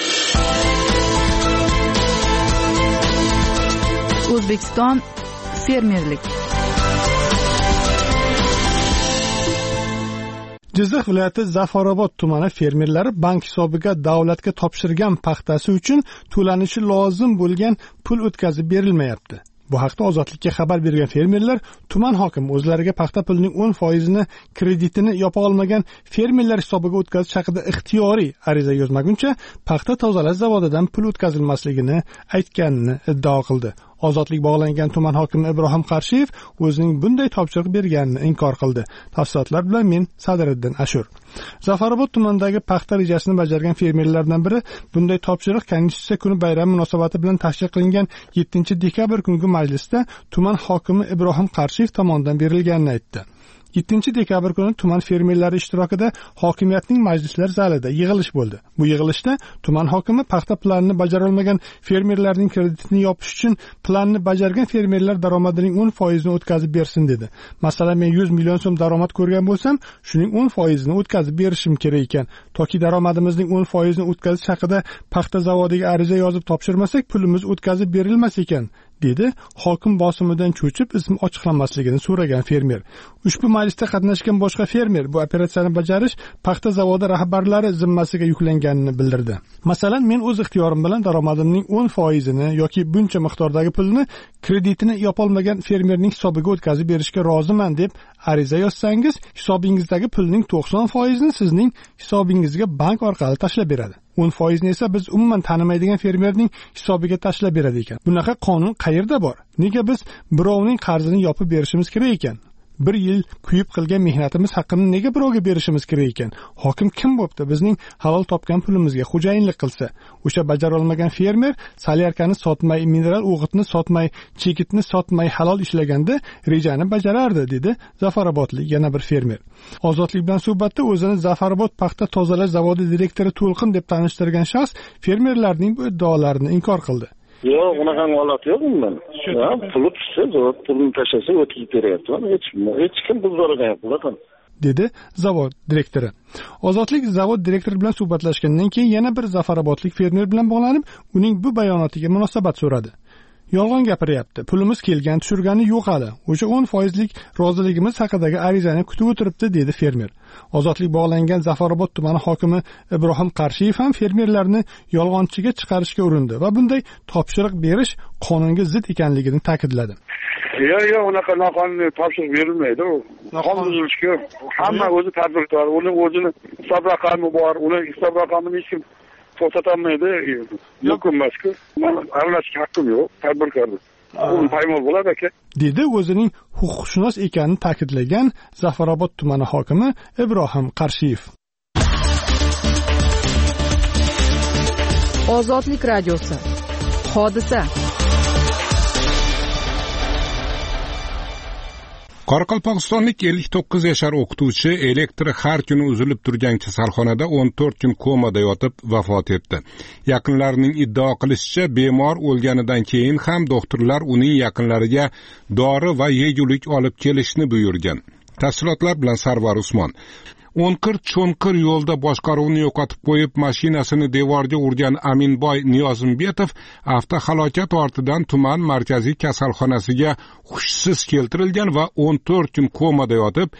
O'zbekiston fermerlik. Jizzax viloyati Zafarobod tumani fermerlari bank hisobiga davlatga topshirgan paxtasi uchun to'lanishi lozim bo'lgan pul o'tkazib berilmayapti. Bu haqda Ozodlikka xabar bergan fermerlar tuman hokimi o'zlariga paxta pulining 10% kreditini yopa olmagan fermerlar hisobiga o'tkazish haqida ixtiyoriy ariza yozmaguncha paxta tozalash zavodidan pul o'tkazilmasligini aytganini iddao qildi. Ozodlik bog'langan tuman hokimi Ibrohim Qarshiyev o'zining bunday topshiriq berganini inkor qildi. Tafsilotlar bilan men Sadiriddin Ashur. Zafarobod tumanidagi paxta rejasini bajargan fermerlardan biri bunday topshiriq Konstitutsiya kuni bayrami munosabati bilan tashkil qilingan 7-dekabr kungi majlisda tuman hokimi Ibrohim Qarshiyev tomonidan berilganini aytdi. 7-dekabr kuni tuman fermerlari ishtirokida hokimiyatning majlislar zalida yig'ilish bo'ldi. Bu yig'ilishda tuman hokimi paxta planini bajara olmagan fermerlarning kreditini yopish uchun planni bajargan fermerlar daromadining 10% o'tkazib bersin dedi. Masalan, men 100 million so'm daromad ko'rgan bo'lsam, shuning 10% o'tkazib berishim kerak ekan. Toki daromadimizning 10% o'tkazish haqida paxta zavodiga ariza yozib topshirmasak, pulimiz o'tkazib berilmas ekan, dedi hokim bosimidan cho'chib ism ochiqlanmasligini so'ragan fermer. Ushbu majlisda qatnashgan boshqa fermer bu operatsiyani bajarish paxta zavodi rahbarlari zimmasiga yuklanganini bildirdi. Masalan, men o'z ixtiyorim bilan daromadimning 10%ni yoki buncha miqdordagi pulni kreditini yopolmagan fermerning hisobiga o'tkazib berishga roziman deb ariza yozsangiz, hisobingizdagi pulning 90%ni sizning hisobingizga bank orqali tashlab beradi. 10%ni esa biz umuman tanimaydigan fermerning hisobiga tashlab beradi ekan. Bunaqa qonun qayerda bor? Nega biz birovning qarzini yopib berishimiz kerak ekan? Bir yil kuyib qilgan mehnatimiz haqini nega birovga berishimiz kerak ekan? Hokim kim bo'pti bizning halol topgan pulimizga xo'jayinlik qilsa? O'sha bajara olmagan fermer solyarkani sotmay, mineral o'g'itni sotmay, chekitni sotmay halol ishlaganda rejani bajarardi, dedi Zafarobodlik yana bir fermer. Ozodlik bilan suhbatda o'zini Zafarobod paxta tozalash zavodi direktori To'lqin deb tanishtirgan shaxs fermerlarning bu iddaolarini inkor qildi. Yo'q, unaqa holat yo'q bundan. Puli tushsa, pulni tashlasa o'tkazib beryapti. Hech kim pul so'ragan yo'q, dedi zavod direktori. Ozodlik zavod direktori bilan suhbatlashgandan keyin yana bir Zafarobodlik fermer bilan bog'lanib, uning bu bayonotiga munosabat so'radi. Yolg'on gapiryapti. Pulimiz kelgan, tushirgani yo'q hali. O'sha 10%lik roziligimiz haqidagi arizani kutib o'tiribdi, dedi fermer. Ozodlik bog'langan Zafarobod tumani hokimi Ibrohim Qarshiyev ham fermerlarni yolg'onchiga chiqarishga urindi va bunday topshiriq berish qonunga zid ekanligini ta'kidladi. Yo'q, unaqa noqonuniy topshiriq berilmaydi. Qonun buzilishga hamma o'zi tadbirkor, uning o'zini hisob raqami bor, uning hisob raqamini hech kim to'xtatolmaydi. Mumkin emas-ku. Aralashishga haqqim yo'q, tadbirkorlik. U paymol bo'ladi aka, dedi o'zining huquqshunos ekanini ta'kidlagan Zafarobod tumani hokimi Ibrohim Qarshiyev. Ozodlik radiosi. Hodisa. Qoraqalpog'istonlik 59 yashar o'qituvchi elektri har kuni uzilib turgan kasalxonada 14 kun komada yotib vafot etdi. Yaqinlarining iddao qilishicha, bemor o'lganidan keyin ham doktorlar uning yaqinlariga dori va yegulik olib kelishni buyurgan. Tafsilotlar bilan Sarvar Usmon. 'Cho'nqir yo'lda boshqaruvni yo'qotib qo'yib, mashinasini devorga urgan Aminboy Niyozimbetov avtohalokat ortidan tuman markaziy kasalxonasiga hushsiz keltirilgan va 14 kun komada yotib,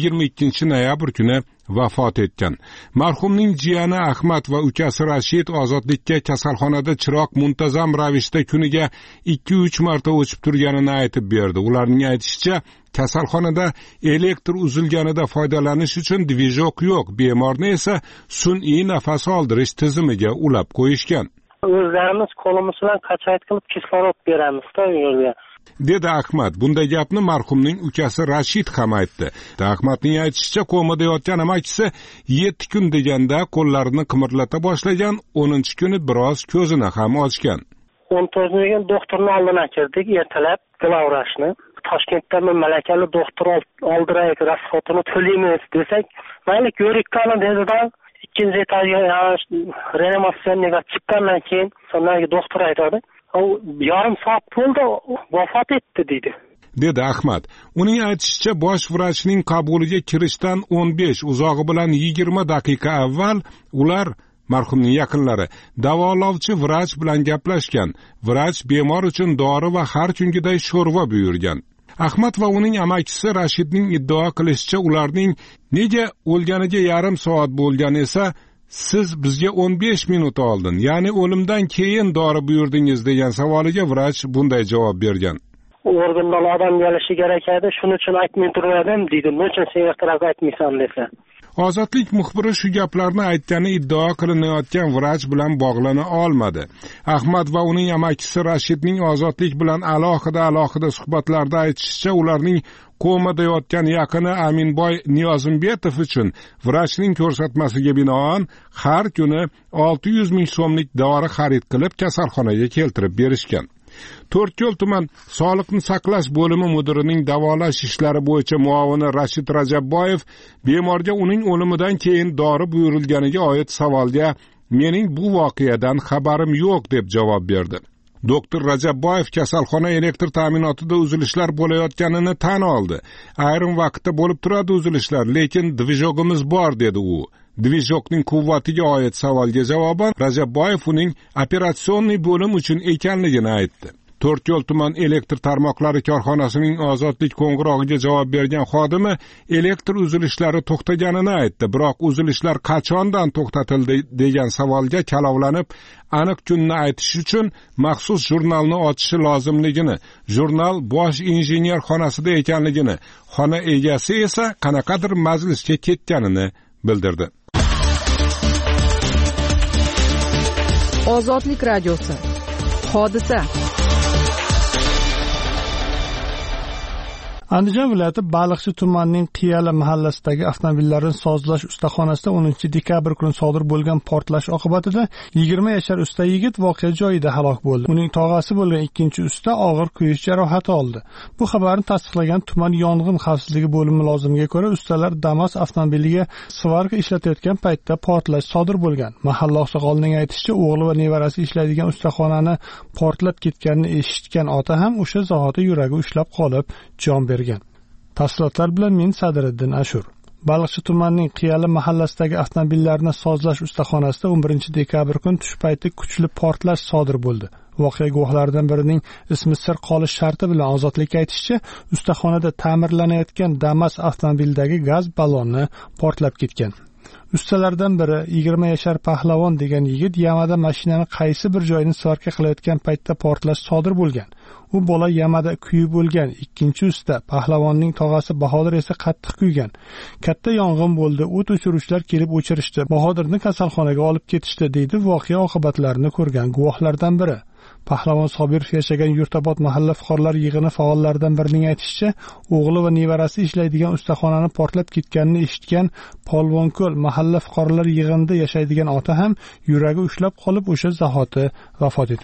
22 noyabr kuni vafot etgan. Marhumning jiyani Ahmad va ukasi Rashid ozodlikka kasalxonada chiroq muntazam ravishda kuniga 2-3 marta o'chib turganini aytib berdi. Ularning aytishicha, kasalxonada elektr uzilganida foydalanish uchun dvijok yo'q, bemorni esa sun'iy nafas oldirish tizimiga ulab qo'yishgan. O'zlarimiz qo'limiz bilan qachayt qilib kislorod beramiz-da yo'lga. Dedi Ahmad. Bunday gapni marhumning ukasi Rashid ham aytdi. Ahmadning aytishicha, komada yotgan amakisi 7 kun deganda qo'llarini qimirlata boshlagan, 10-kuni biroz ko'zini ham ochgan. 14-kun doktorning oldiga kirdik, ertalab glavvrashni. Toshkentdan malakali doktor oldiraylik, rasxotini to'laymiz desak, mayli ko'rik qilin dedi-da. Ikkinchi etajga reanimatsiyaga chiqqandan keyin sonraki doktor aytadi, yarim soat bo'ldi, vafot etdi dedi. Dedi Ahmad. Uning aytishicha, bosh vrachning qabuliga kirishdan 15, uzog'i bilan 20 daqiqa avval ular marhumning yaqinlari davolovchi vrach bilan gaplashgan. Vrach bemor uchun dori va har kungiday sho'rva buyurgan. Ahmad va uning amakisi Rashidning iddao qilishicha, ularning nega o'lganiga yarim soat bo'lgan esa, siz bizga 15 minut oldin, ya'ni o'limdan keyin dori buyurdingiz degan savoliga vrach bunday javob bergan. Organdan odam kelishi kerak edi, shuning uchun aytmay turgandim dedi. Nechun sen ixtiroz aytmaysan desa. Ozodlik muxbiri shu gaplarni aytgani iddao qilinayotgan vrach bilan bog'lana olmadi. Ahmad va uning amakisi Rashidning Ozodlik bilan alohida suhbatlarda aytishicha, ularning komada yotgan yaqini Aminboy Niyozimbetov uchun vrachning ko'rsatmasiga binoan har kuni 600 ming so'mlik dori xarid qilib kasalxonaga keltirib berishgan. To'rtko'l tuman Sog'liqni saqlash bo'limi mudirining davolash ishlari bo'yicha muavini Rashid Rajabboyev bemorga uning o'limidan keyin dori buyurilganiga oid savolga "Mening bu voqeadan xabarim yo'q" deb javob berdi. Doktor Rajabboyev kasalxona elektr ta'minotida uzilishlar bo'layotganini tan oldi. Ayrim vaqtda bo'lib turadi uzilishlar, lekin dvijogimiz bor dedi u. Dvijokning quvvatiga oid savolga javoban Rajabboyev uning operatsionniy bo'lim uchun ekanligini aytdi. To'rtko'l tuman elektr tarmoqlari korxonasining Ozodlik qo'ng'irog'iga javob bergan xodimi elektr uzilishlari to'xtaganini aytdi, biroq uzilishlar qachondan to'xtatildi degan savolga kalovlanib, aniq kunni aytish uchun maxsus jurnalni ochishi lozimligini, jurnal bosh injener xonasida ekanligini, xona egasi esa qanaqadir majlisga ketganini bildirdi. Ozodlik radiosi. Hodisa. Andijon viloyati Baliqchi tumanining Qiyali mahallasidagi avtomobillarni sozlash ustaxonasida 10 dekabr kuni sodir bo'lgan portlash oqibatida 20 yashar usta yigit voqea joyida halok bo'ldi. Uning tog'asi bo'lgan ikkinchi usta og'ir kuyish jarohati oldi. Bu xabarni tasdiqlagan tuman yong'in xavfsizligi bo'limi mulozimiga ko'ra, ustalar Damas avtomobiliga svarka ishlatayotgan paytda portlash sodir bo'lgan. Mahalla oqsoqolining aytishicha, o'g'li va nevarasi ishlaydigan ustaxonani portlab ketganini eshitgan ota ham o'sha zahoti yuragi ushlab qolib, jon bergan. Tafsilotlar bilan men Sadriddin Ashur. Baliqchi tumanining Qiyali mahallasidagi avtomobillarni sozlash ustaxonasida 11 dekabr kuni tush payti kuchli portlash sodir bo'ldi. Voqea guvohlaridan birining ismi sir qolish sharti bilan Ozodlikka aytishicha, ustaxonada ta'mirlanayotgan Damas avtomobilidagi gaz balloni portlab ketgan. Ustalardan biri 20 yashar Pahlavon degan yigit yamada mashinani qaysi bir joyini svarka qilayotgan paytda portlash sodir bo'lgan. U bola yamada kuyib bo'lgan. Ikkinchi usta Pahlavonning tog'asi Bahodir esa qattiq kuygan. Katta yong'in bo'ldi. O't o'chiruvchilar kelib o'chirishdi. Bahodirni kasalxonaga olib ketishdi, deydi voqea oqibatlarini ko'rgan guvohlardan biri. Pahlavon Sobirov yashagan Yurtabod mahalla fuqarolar yig'ini faollaridan birining aytishicha, o'g'li va nevarasi ishlaydigan ustaxonani portlab ketganini eshitgan Polvonko'l mahalla fuqarolar yig'inida yashaydigan ota ham yuragi ushlab qolib o'sha zahoti vafot etgan.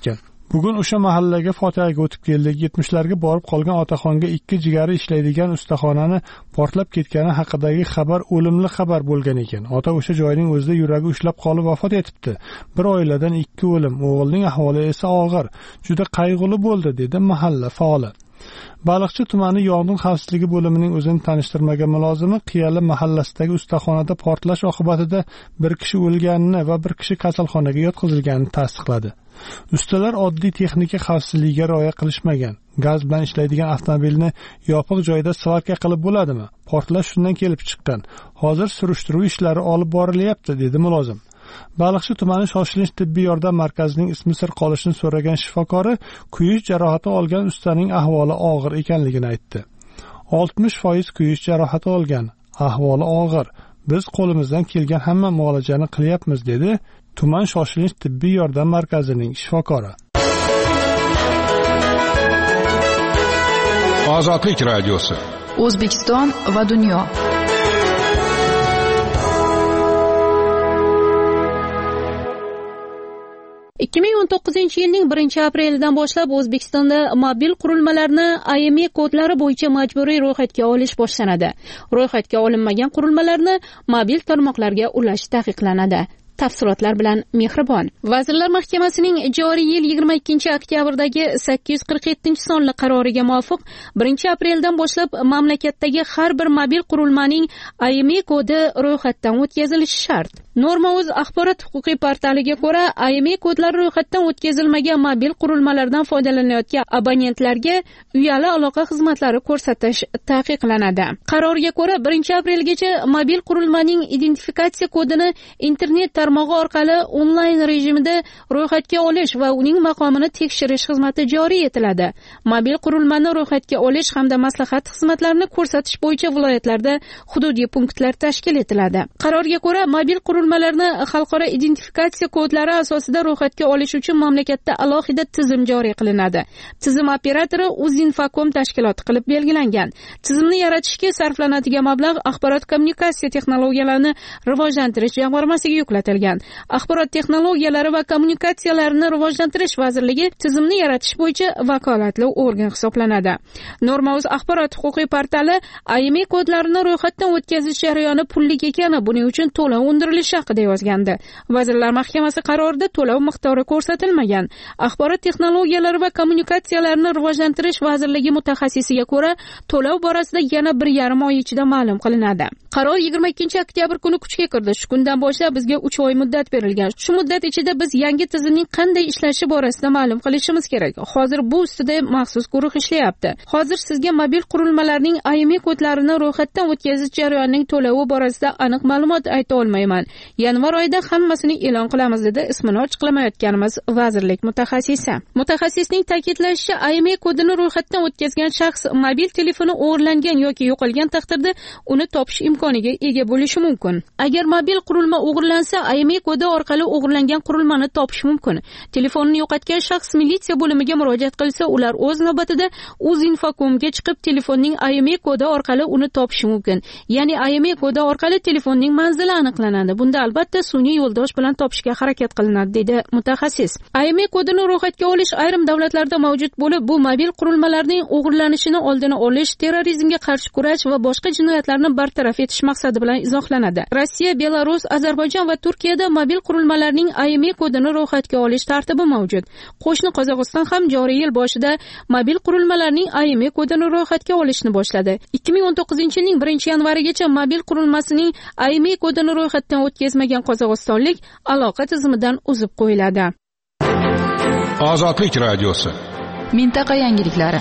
Bugun o'sha mahallaga fotihaga o'tib keldik. 70larga borib qolgan otaxonga 2 jigari ishlaydigan ustaxonani portlab ketgani haqidagi xabar o'limli xabar bo'lgan ekan. Ota o'sha joyning o'zida yuragi ushlab qolib vafot etibdi. Bir oiladan 2 o'lim, o'g'ilning ahvoli esa og'ir. Juda qayg'uli bo'ldi, dedi mahalla faoli. Baliqchi tumani yong'in xavfsizligi bo'limining o'zini tanishtirmagan mulozimi Qiyali mahallasidagi ustaxonada portlash oqibatida bir kishi o'lganini va bir kishi kasalxonaga yotqizilganini tasdiqladi. Ustalar oddiy texnika xavfsizligiga rioya qilishmagan. Gaz bilan ishlaydigan avtomobilni yopiq joyda svarka qilib bo'ladimi? Portlash shundan kelib chiqqan. Hozir surishtiruv ishlari olib borilyapti, dedi mulozim. Baliqchi tumani shoshilinch tibbiy yordam markazining ismi sir qolishini so'ragan shifokori kuyish jarohati olgan ustaning ahvoli og'ir ekanligini aytdi. 60% kuyish jarohati olgan, ahvoli og'ir. Biz qo'limizdan kelgan hamma muolajani qilyapmiz, dedi tuman shoshilinch tibbiy yordam markazining shifokori. Ozodlik radiosi. O'zbekiston va dunyo. yilning 1-aprelidan boshlab O'zbekistonda mobil qurilmalarni IMEI kodlari bo'yicha majburiy ro'yxatga olish boshlanadi. Ro'yxatga olinmagan qurilmalarni mobil tarmoqlarga ulash taqiqlanadi. Tafsilotlar bilan Mehribon. Vazirlar Mahkamasining joriy yil 22-oktyabrdagi 847-sonli qaroriga muvofiq 1-apreldan boshlab mamlakatdagi har bir mobil qurilmaning IMEI kodi ro'yxatdan o'tkazilishi shart. Norma.uz axborot huquqiy portaliga ko'ra, IMEI kodlari ro'yxatdan o'tkazilmagan mobil qurilmalardan foydalanayotgan abonentlarga uyali aloqa xizmatlari ko'rsatish taqiqlanadi. Qarorga ko'ra 1-aprelgacha mobil qurilmaning identifikatsiya kodini internet tarmog'i orqali onlayn rejimida ro'yxatga olish va uning maqomini tekshirish xizmati joriy etiladi. Mobil qurilmani ro'yxatga olish hamda maslahat xizmatlarini ko'rsatish bo'yicha viloyatlarda hududiy punktlar tashkil etiladi. Qarorga ko'ra, mobil qurilmalarni xalqaro identifikatsiya kodlari asosida ro'yxatga olish uchun mamlakatda alohida tizim joriy qilinadi. Tizim operatori Uzinfocom tashkiloti qilib belgilangan. Tizimni yaratishga sarflanadigan mablag' axborot kommunikatsiya texnologiyalarini rivojlantirish jamg'armasiga yuklatilgan. Axborot texnologiyalari va kommunikatsiyalarini rivojlantirish vazirligi tizimni yaratish bo'yicha vakolatli organ hisoblanadi. Norma.uz axborot huquqiy portali IMEI kodlarini ro'yxatdan o'tkazish jarayoni pullik ekani, buning uchun to'lov undirilishi haqida yozgandi. Vazirlar Mahkamasi qarorida to'lov miqdori ko'rsatilmagan. Axborot texnologiyalari va kommunikatsiyalarini rivojlantirish vazirligi mutaxassisiga ko'ra, to'lov borasida yana 1,5 oy ichida ma'lum qilinadi. Qaror 22-oktyabr kuni kuchga kirdi. Shu kundan boshlab bizga 3 oy muddat berilgan. Shu muddat ichida biz yangi tizimning qanday ishlashi borasida ma'lum qilishimiz kerak. Hozir bu ustida maxsus guruh ishlayapti. Hozir sizga mobil qurilmalarning IMEI kodlarini ro'yxatdan o'tkazish jarayonining to'lovi borasida aniq ma'lumot ayta olmayman. Yanvar oyida hammasini e'lon qilamiz, dedi ismini ochiqlamayotganimiz vazirlik mutaxassisi. Mutaxassisning ta'kidlashicha, IMEI kodini ro'yxatdan o'tkazgan shaxs mobil telefoni o'g'irlangan yoki yo'qolgan taqdirda uni topish imkoniga ega bo'lishi mumkin. Agar mobil qurilma o'g'irlansa, IMEI kodi orqali o'g'irlangan qurilmani topish mumkin. Telefonini yo'qotgan shaxs militsiya bo'limiga murojaat qilsa, ular o'z navbatida Uzinfocomga chiqib telefonning IMEI kodi orqali uni topishi mumkin. Ya'ni IMEI kodi orqali telefonning manzili aniqlanadi. Bunda albatta sun'iy yo'ldosh bilan topishga harakat qilinadi, dedi mutaxassis. IMEI kodini ro'yxatga olish ayrim davlatlarda mavjud bo'lib, bu mobil qurilmalarning o'g'irlanishini oldini olish, terrorizmga qarshi kurash va boshqa jinoyatlarni bartaraf etish maqsadi bilan izohlanadi. Rossiya, Belarus, Ozarbayjon va Turkiyada mobil qurilmalarning IMEI kodini ro'yxatga olish tartibi mavjud. Qo'shni Qozog'iston ham joriy yil boshida mobil qurilmalarning IMEI kodini ro'yxatga olishni boshladi. 2019-yilning 1-yanvarigacha mobil qurilmasining IMEI kodini ro'yxatdan o'tkazmagan qozog'istonlik aloqa tizimidan uzib qo'yiladi. Ozodlik radiosi. Mintaqa yangiliklari.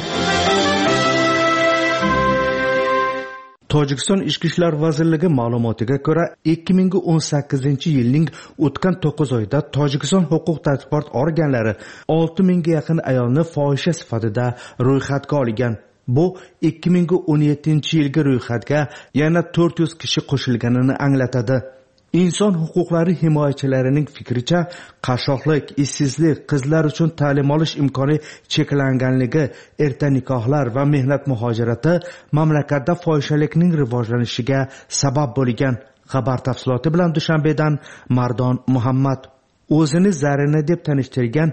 Tojikiston Ichki ishlar vazirligi ma'lumotiga ko'ra, 2018-yilning o'tgan 9 oyida Tojikiston huquq-tartibot organlari 6000 ga yaqin ayolni fohisha sifatida ro'yxatga olgan. Bu 2017-yilgi ro'yxatga yana 400 kishi qo'shilganini anglatadi. Inson huquqlari himoyachilarining fikricha, qashshoqlik, ishsizlik, qizlar uchun ta'lim olish imkoni cheklanganligi, erta nikohlar va mehnat muhojirati mamlakatda fohishalikning rivojlanishiga sabab bo'lgan. Xabar tafsiloti bilan Dushanbedan Mardon Muhammad. o'zini Zarina deb tanishtirgan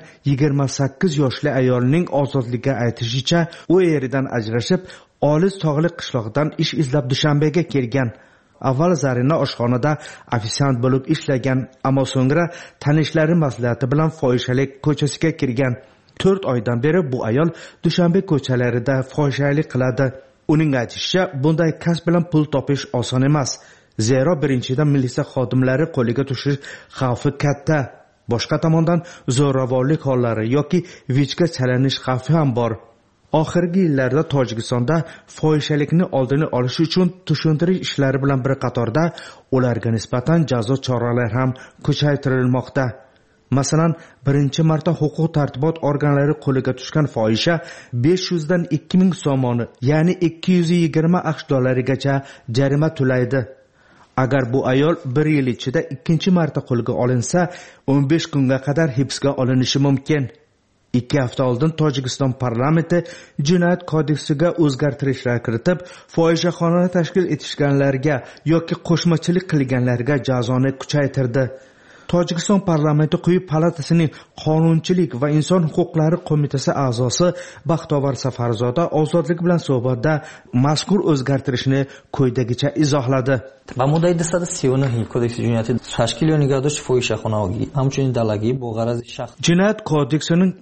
28 yoshli ayolning ozodlikka aytishicha, u eridan ajrashib, olis tog'li qishloqdan ish izlab Dushanbega kelgan. Avval Zarina oshxonada ofisiant bo'lib ishlagan, ammo so'ngra tanishlari maslahati bilan fohishalik ko'chasiga kirgan. 4 oydan beri bu ayol Dushanbe ko'chalarida fohishalik qiladi. Uning aytishicha, bunday kasb bilan pul topish oson emas. Zero birinchidan militsiya xodimlari qo'liga tushish xavfi katta. Boshqa tomondan zo'ravonlik hollari yoki vijga chalanish xavfi ham bor. Oxirgi yillarda Tojikistonda fohishalikni oldini olish uchun tushuntirish ishlari bilan bir qatorda ularga nisbatan jazo choralari ham kuchaytirilmoqda. Masalan, birinchi marta huquq tartibot organlari qo'liga tushgan fohisha 500 dan 2000 so'moni, ya'ni 220 AQSh dollarigacha jarima to'laydi. Agar bu ayol 1 yil ichida ikkinchi marta qo'lga olinsa, 15 kunga qadar hibsga olinishi mumkin. 2 hafta oldin Tojikiston parlamenti Jinoyat kodeksiga o'zgartirishlar kiritib, fohishaxona tashkil etishganlarga yoki qo'shmachilik qilganlarga jazoni kuchaytirdi. Tojikiston parlamenti quyi palatasining Qonunchilik va inson huquqlari qo'mitasi a'zosi Baxtovar Safarzoda ozodlik bilan suhbatda mazkur o'zgartirishni quyidagicha izohladi. و مدعی دستاد 39 کودکس جنایت تشکیل و نگهداشت فاحشه‌خانگی همچنین دلگی با غرض شخص Jinoyat kodeksining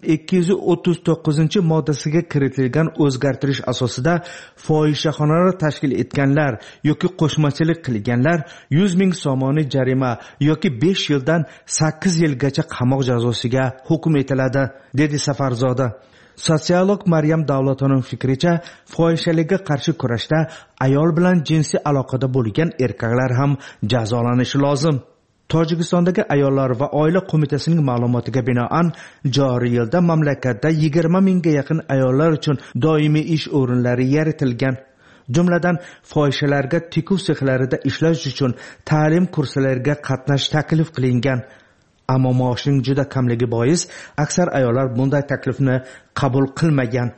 239-moddasiga kiritilgan o'zgartirish asosida fohishaxonalar tashkil etganlar yoki qo'shmachilik qilganlar 100 ming so'moni jarima yoki 5 yildan 8 yilgacha qamoq jazosiga hukm etiladi, dedi Safarzoda. Sotsiolog Maryam Davlatovning fikricha, fohishalikka qarshi kurashda ayol bilan jinsiy aloqada bo'lgan erkaklar ham jazolanishi lozim. Tojikistondagi ayollar va oila qo'mitasining ma'lumotiga binoan, joriy yilda mamlakatda 20 mingga yaqin ayollar uchun doimiy ish o'rinlari yaratilgan. Jumladan, fohishalarga tikuv sexlarida ishlash uchun ta'lim kurslariga qatnashish taklif qilingan. Ammo maoshning juda kamligi bois aksar ayollar bunday taklifni qabul qilmagan.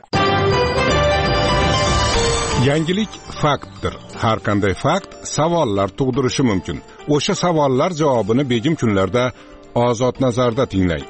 Yangilik faktdir. Har qanday fakt savollar tug'dirishi mumkin. O'sha savollar javobini begim kunlarda Ozod nazarda tinglang.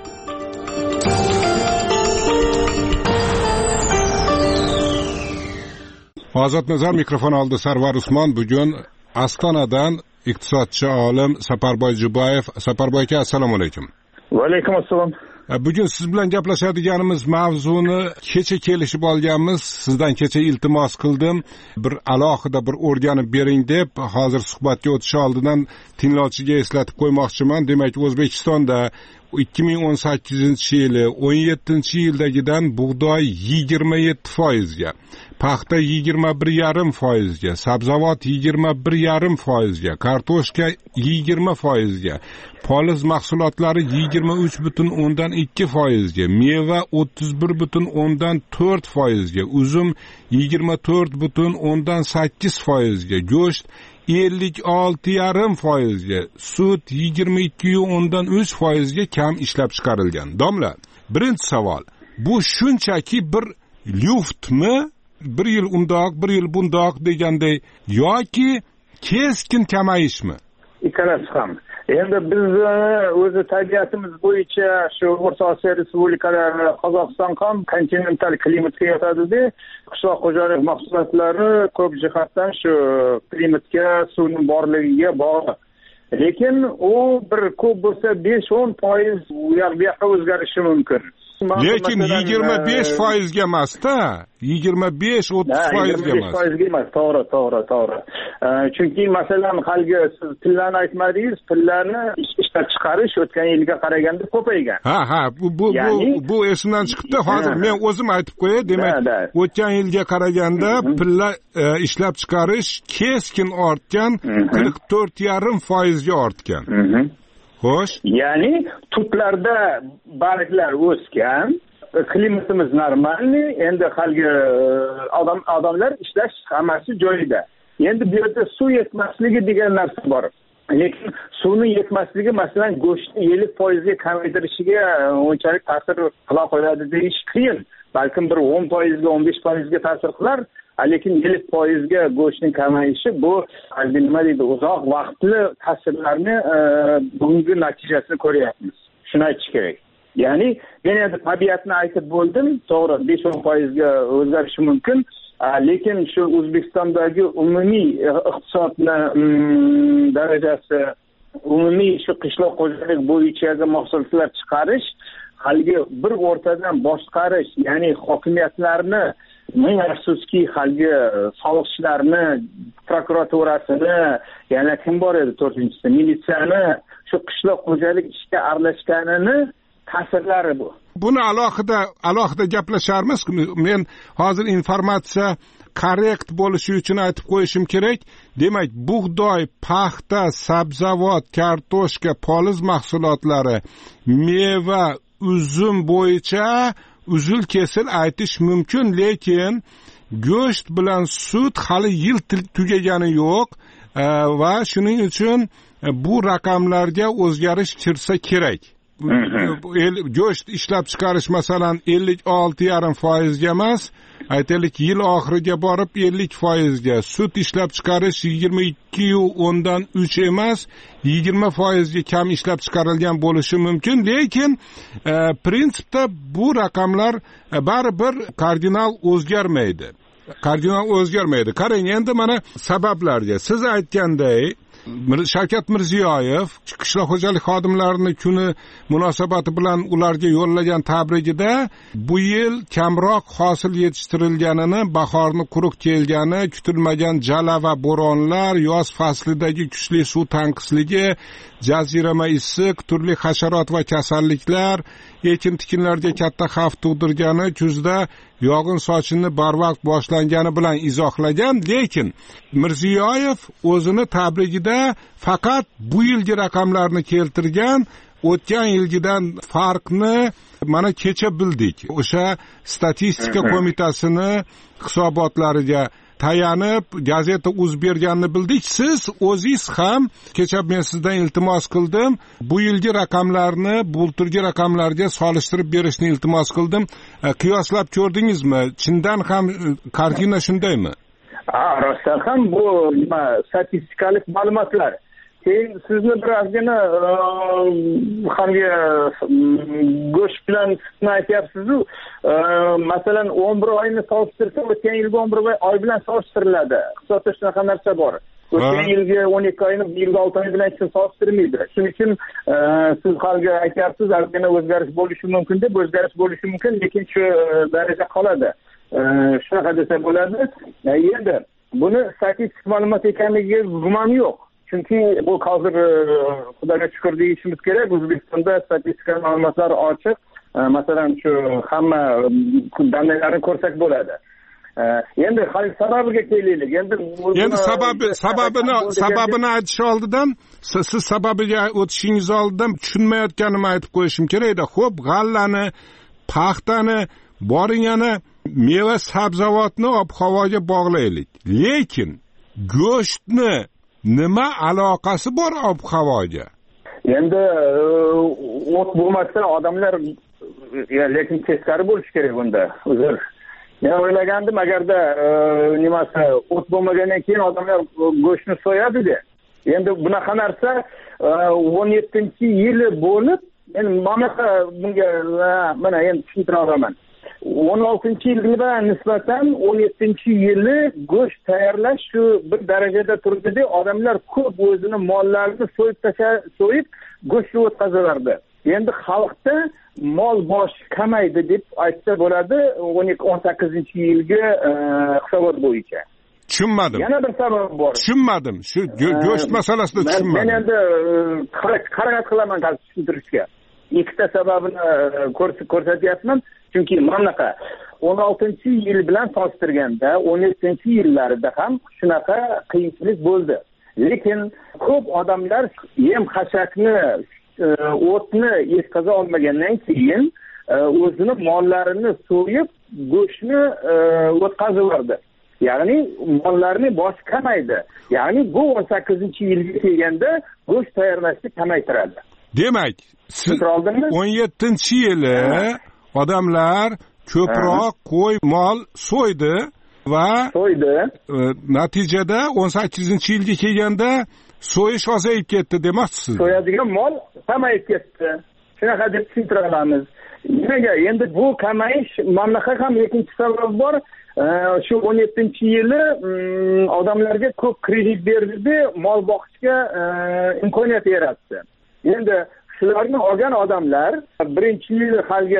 Ozod nazar mikrofon oldi. Sarvar Usmon bugun Ostonadan iqtisodchi olim Saparboy Jubayev. Saparboy aka, assalomu alaykum. Va alaykum assalom. Bugun siz bilan gaplashadiganimiz mavzuni kecha kelishib olganmiz. Sizdan kecha iltimos qildim. Bir alohida bir o'rganib bering deb, hozir suhbatga o'tish oldidan tinglovchiga eslatib qo'ymoqchiman. Demak, O'zbekistonda 2018-yili 17-yildagidan bug'doy 27%ga, paxta 21,5%ga, sabzavot 21,5%ga, kartoshka 20%ga, poliz mahsulotlari 23,2%ga, meva 31,4%ga, uzum 24,8%ga, go'sht 56,5%ga, sut 22,3%ga kam ishlab chiqarilgan. Domla, birinchi savol, bu shunchaki bir luftmi? Bir yil undoq, bir yil bundoq deganday yoki keskin kamayishmi? Ikkalasi ham. Endi biz o'zi tabiatimiz bo'yicha shu O'rta Osiyo respublikalari, Qozog'iston ham kontinental klimatga yotadi-da, qishloq xo'jalik mahsulotlari ko'p jihatdan shu klimatga, suvning borligiga bog'liq. Lekin u bir ko'p bo'lsa 5-10% u yoqqa o'zgarishi mumkin. Lekin 25%ga emas-da, 25-30%ga emas. 25%ga emas, to'g'ri. Chunki masalan, haligi siz pillarni aytmadingiz, pillarni ishlab chiqarish o'tgan yilga qaraganda ko'paygan. Ha, bu esimdan chiqibdi. Hozir men o'zim aytib qo'yay, demak, o'tgan yilga qaraganda pilla ishlab chiqarish keskin ortgan, 44,5% ga ortgan. Xo'sh. Ya'ni tutlarda barglar o'sgan, klimatimiz normalniy, endi haligi odamlar ishlash hammasi joyida. Endi bu yerda suv yetmasligi degan narsa bor. Lekin suvning yetmasligi masalan go'shtni 50% ga kamaytirishiga unchalik ta'sir qila qo'yadi deyish qiyin. Balkim bir 10% ga 15% ga ta'sir qilar. Lekin 50% ga go'shtning kamayishi bu nima deydi, uzoq vaqtli ta'sirlarni bugungi natijasini ko'ryapmiz. shuni aytish kerak. Ya'ni men endi tabiatni aytib bo'ldim, to'g'ri 5-10% o'zgarishi mumkin, lekin shu O'zbekistondagi umumiy iqtisodni darajasi, umumiy shu qishloq xo'jalik bo'yicha mahsulotlar chiqarish, haligi bir o'rtadan boshqarish, ya'ni hokimiyatlarni, ming afsuski haligi soliqchilarni, prokuraturasini, yana kim bor edi 4-chisi, militsiyani shu qishloq xo'jalik ishga aralashganini ta'sirlari bu. Buni alohida gaplasharmiz. Men hozir informatsiya korrekt bo'lishi uchun aytib qo'yishim kerak. Demak, bug'doy, paxta, sabzavot, kartoshka, poliz mahsulotlari, meva, uzum bo'yicha uzil-kesil aytish mumkin, lekin go'sht bilan sut hali yil tugagani yo'q va shuning uchun bu raqamlarga o'zgarish kirsa kerak. Go'sht ishlab chiqarish masalan 56,5% ga emas, aytaylik yil oxiriga borib 50% ga, sut ishlab chiqarish 22,3 emas, 20% ga kam ishlab chiqarilgan bo'lishi mumkin, lekin prinsipda bu raqamlar baribir kardinal o'zgarmaydi. Qarang, endi mana sabablarga. Siz aytganday, Shavkat Mirziyoyev qishloq xo'jalik xodimlarining kuni munosabati bilan ularga yo'llagan tabrigida bu yil kamroq hosil yetishtirilganini, bahorning quruq kelgani, kutilmagan jala va bo'ronlar, yoz faslidagi kuchli suv tanqisligi, jazirama issiq, turli hasharot va kasalliklar ekin-tikinlarga katta xavf tug'dirgani, kuzda yog'in sochinni barvaqt boshlangani bilan izohlagan, lekin Mirziyoyev o'zini tabrigida faqat bu yilgi raqamlarni keltirgan, o'tgan yilgidan farqni mana kecha bildik. O'sha statistika qo'mitasini hisobotlariga tayanib gazeta uz berganini bildik. Siz o'zingiz ham kecha men sizdan iltimos qildim, bu yilgi raqamlarni bulturgi raqamlarga solishtirib berishni iltimos qildim. Qiyoslab ko'rdingizmi? Chindan ham kartina shundaymi? Rostdan ham bu statistikalik ma'lumotlar. Keyin sizni birozgina hamga go'sht bilan sutni aytyapsiz-ku, masalan 11 oyni solishtirsa, o'tgan yilgi 11 oy bilan solishtiriladi. Hisobda shunaqa narsa bor. O'tgan yilgi 12 oyni bu yilgi 6 oy bilan hech solishtirilmaydi. Shuning uchun siz halga aytyapsiz, albatta o'zgarish bo'lishi mumkin deb, o'zgarish bo'lishi mumkin, lekin shu daraja qoladi. Shunaqa desa bo'ladi. Endi buni statistik ma'lumot ekanligiga gumon yo'q. Chunki bu hozir xudoga shukr deyishimiz kerak, O'zbekistonda statistika ma'lumotlari ochiq. Masalan, shu hamma dalillarni ko'rsak bo'ladi. Endi sababiga kelaylik. Endi sababini aytish oldidan, siz sababiga o'tishingiz oldidan tushunmayotganimni aytib qo'yishim kerak-da. Xo'p, g'allani, paxtani, boring yana meva sabzavotni ob-havoga bog'laylik. Lekin go'shtni nima aloqasi bor ob-havoga? Endi o't bo'lmasa odamlar, lekin teskari bo'lishi kerak bunda. Uzr. Men o'ylagandim, agarda nimasi o't bo'lmagandan keyin odamlar go'shtni so'yadi-da. Endi bunaqa narsa 17-yili bo'lib, men bunga endi tushuntira olaman. 16-yilga nisbatan 17-yili go'sht tayyorlash shu bir darajada turdi-da, odamlar ko'p o'zini mollarini so'yib go'shtni o'tkazardi. Endi xalqda mol bosh kamaydi deb aytsa bo'ladi 18-yilgi hisobot bo'yicha. Tushunmadim. Yana bir sabab bor. Tushunmadim. Shu go'sht masalasida tushunmadim. Men endi harakat qilaman tushuntirishga. Ikkita sababini ko'rsatyapman. Chunki mamlaqa 16-yil bilan solishtirganda 17-yillarida ham shunaqa qiyinchilik bo'ldi. Lekin ko'p odamlar yem-xashakni, o'tni yetkaza olmagandan keyin o'zini mollarini so'yib, go'shtni o'tkazaverdi. Ya'ni mollarining boshi kamaydi. Ya'ni bu 18-yilga kelganda go'sht tayyorlashni kamaytiradi. Demak, 17-yili odamlar ko'proq qo'y, mol so'ydi va natijada 18-yilga kelganda so'yish ozayib ketdi demoqchisiz. So'yadigan mol kamayib ketdi. shunaqa deb tushuntira olamiz. Nimaga? Endi bu kamayish mamlakat ham ikkinchi sabab bor. Shu 17-yili odamlarga ko'p kredit berdi, mol boqishga imkoniyat yaratdi. Endi shularni olgan odamlar birinchi yil haligi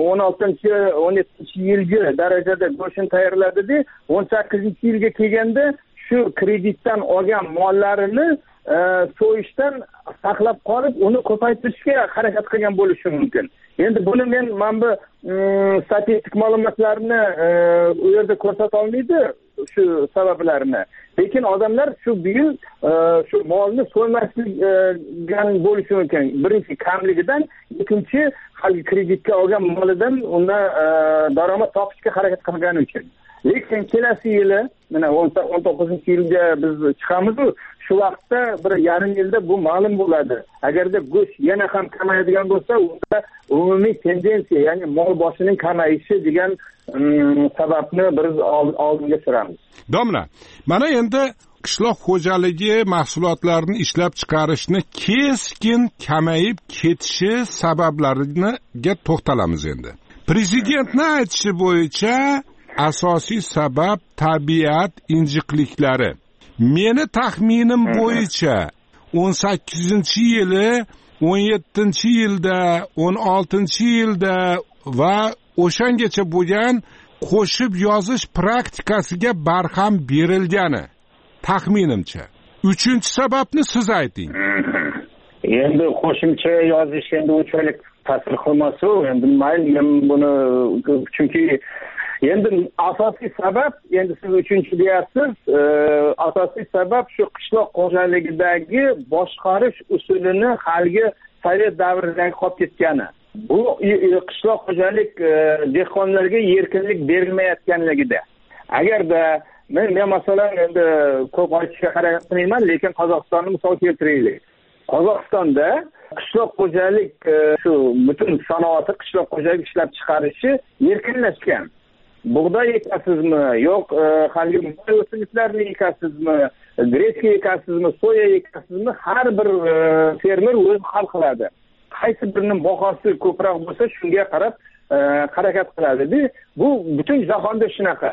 16-17-yilgi darajada go'shtni tayyorladida, 18-yilga kelganda shu kreditdan olgan mollarini so'yishdan saqlab qolib, uni ko'paytirishga harakat qilgan bo'lishi mumkin. Endi buni men bu statistik ma'lumotlarni u yerda ko'rsata olmaydi, shu sabablarni. Lekin odamlar shu yil shu molni so'ymasligidan bo'lishi mumkin. Birinchi kamligidan, ikkinchi haligi kreditga olgan molidan unda daromad topishga harakat qilgani uchun. Lekin kelasi yili, mana 19-yilga biz chiqamiz, shu vaqtda bir yarim yilda bu ma'lum bo'ladi. Agarda go'sht yana ham kamayadigan bo'lsa, unda umumiy tendensiya, ya'ni mol boshining kamayishi degan sababni biz oldinga suramiz. Domla, mana endi qishloq xo'jaligi mahsulotlarini ishlab chiqarishni keskin kamayib ketishi sabablariga to'xtalamiz endi. Prezidentning aytishi bo'yicha asosiy sabab tabiat injiqliklari. Meni taxminim bo'yicha 18-yili, 17-yilda, 16-yilda va o'shangacha bo'lgan qo'shib yozish praktikasiga barham berilgani taxminimcha. 3-sababni siz ayting. Endi qo'shimcha yozish endi unchalik ta'sir qilmasa, endi mayli buni, chunki endi asosiy sabab, endi siz 3-chi deyapsiz, asosiy sabab shu qishloq xo'jaligidagi boshqarish usulini haligi sovet davridagi qolib ketgani. Bu qishloq xo'jalik dehqonlarga erkinlik berilmayotganligida. Agarda men masalan endi ko'p aytishga harakat qilmayman, lekin Qozog'istonni misol keltiraylik. Qozog'istonda qishloq xo'jalik shu butun sanoati qishloq xo'jalik ishlab chiqarishi erkinlashgan. Bug'doy ekasizmi, yo'q haligi mo'y o'simliklarni ekasizmi, greska ekasizmi, soya ekasizmi, har bir fermer o'zi hal qiladi. Qaysi birining bahosi ko'proq bo'lsa, shunga qarab harakat qiladi. Bu butun jahonda shunaqa.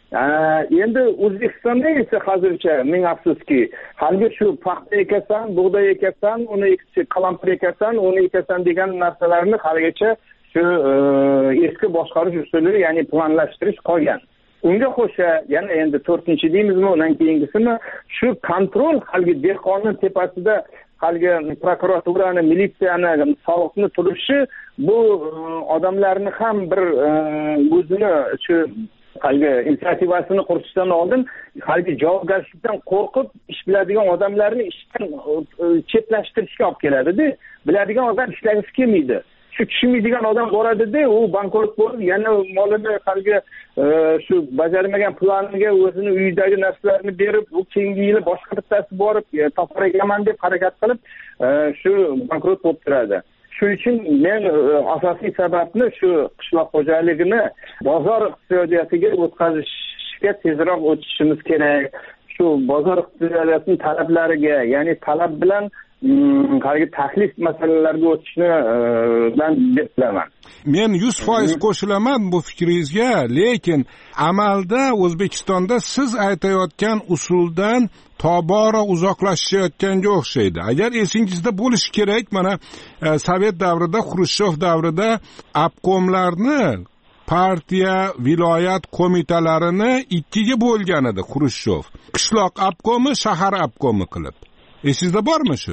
Endi O'zbekistonda esa hozircha ming afsuski, haligi shu paxta ekasan, bug'doy ekasan, uni qalampir ekasan, uni ekasan degan narsalarni haligacha shu eski boshqarish usuli, ya'ni planlashtirish qolgan. Unga qo'sha yana endi 4-chi deymizmi, undan keyingisimi shu kontrol haligi dehqonning tepasida haligi prokuraturani, militsiyani, soliqni turishi bu odamlarni ham bir o'zini shu haligi inisiativasini quritishdan oldin haligi javobgarlikdan qo'rqib ish biladigan odamlarni ishdan chetlashtirishga olib keladi-da. Biladigan odam ishlagisi kelmaydi. Shu tushunmaydigan odam boradi-da, u bankrot bo'lib, yana molini haligi shu bajarmagan planiga o'zini uyidagi narsalarini berib, u keyingi yili boshqa bittasi borib, topar ekaman deb harakat qilib, shu bankrot bo'lib turadi. Shuning uchun men asosiy sababni shu qishloq xo'jaligini bozor iqtisodiyotiga o'tkazishga tezroq o'tishimiz kerak. Shu bozor iqtisodiyotining talablariga, ya'ni talab bilan haligi taklif masalalarga o'tishni ben deb bilaman. Men 100% qo'shilaman bu fikringizga, lekin amalda O'zbekistonda siz aytayotgan usuldan tobora uzoqlashayotganga o'xshaydi. Agar esingizda bo'lishi kerak, mana Sovet davrida, Xrushchev davrida obkomlarni, partiya, viloyat qo'mitalarini ikkiga bo'lgan edi Xrushchev. Qishloq obkomi, shahar obkomi qilib. Esingizda bormi shu?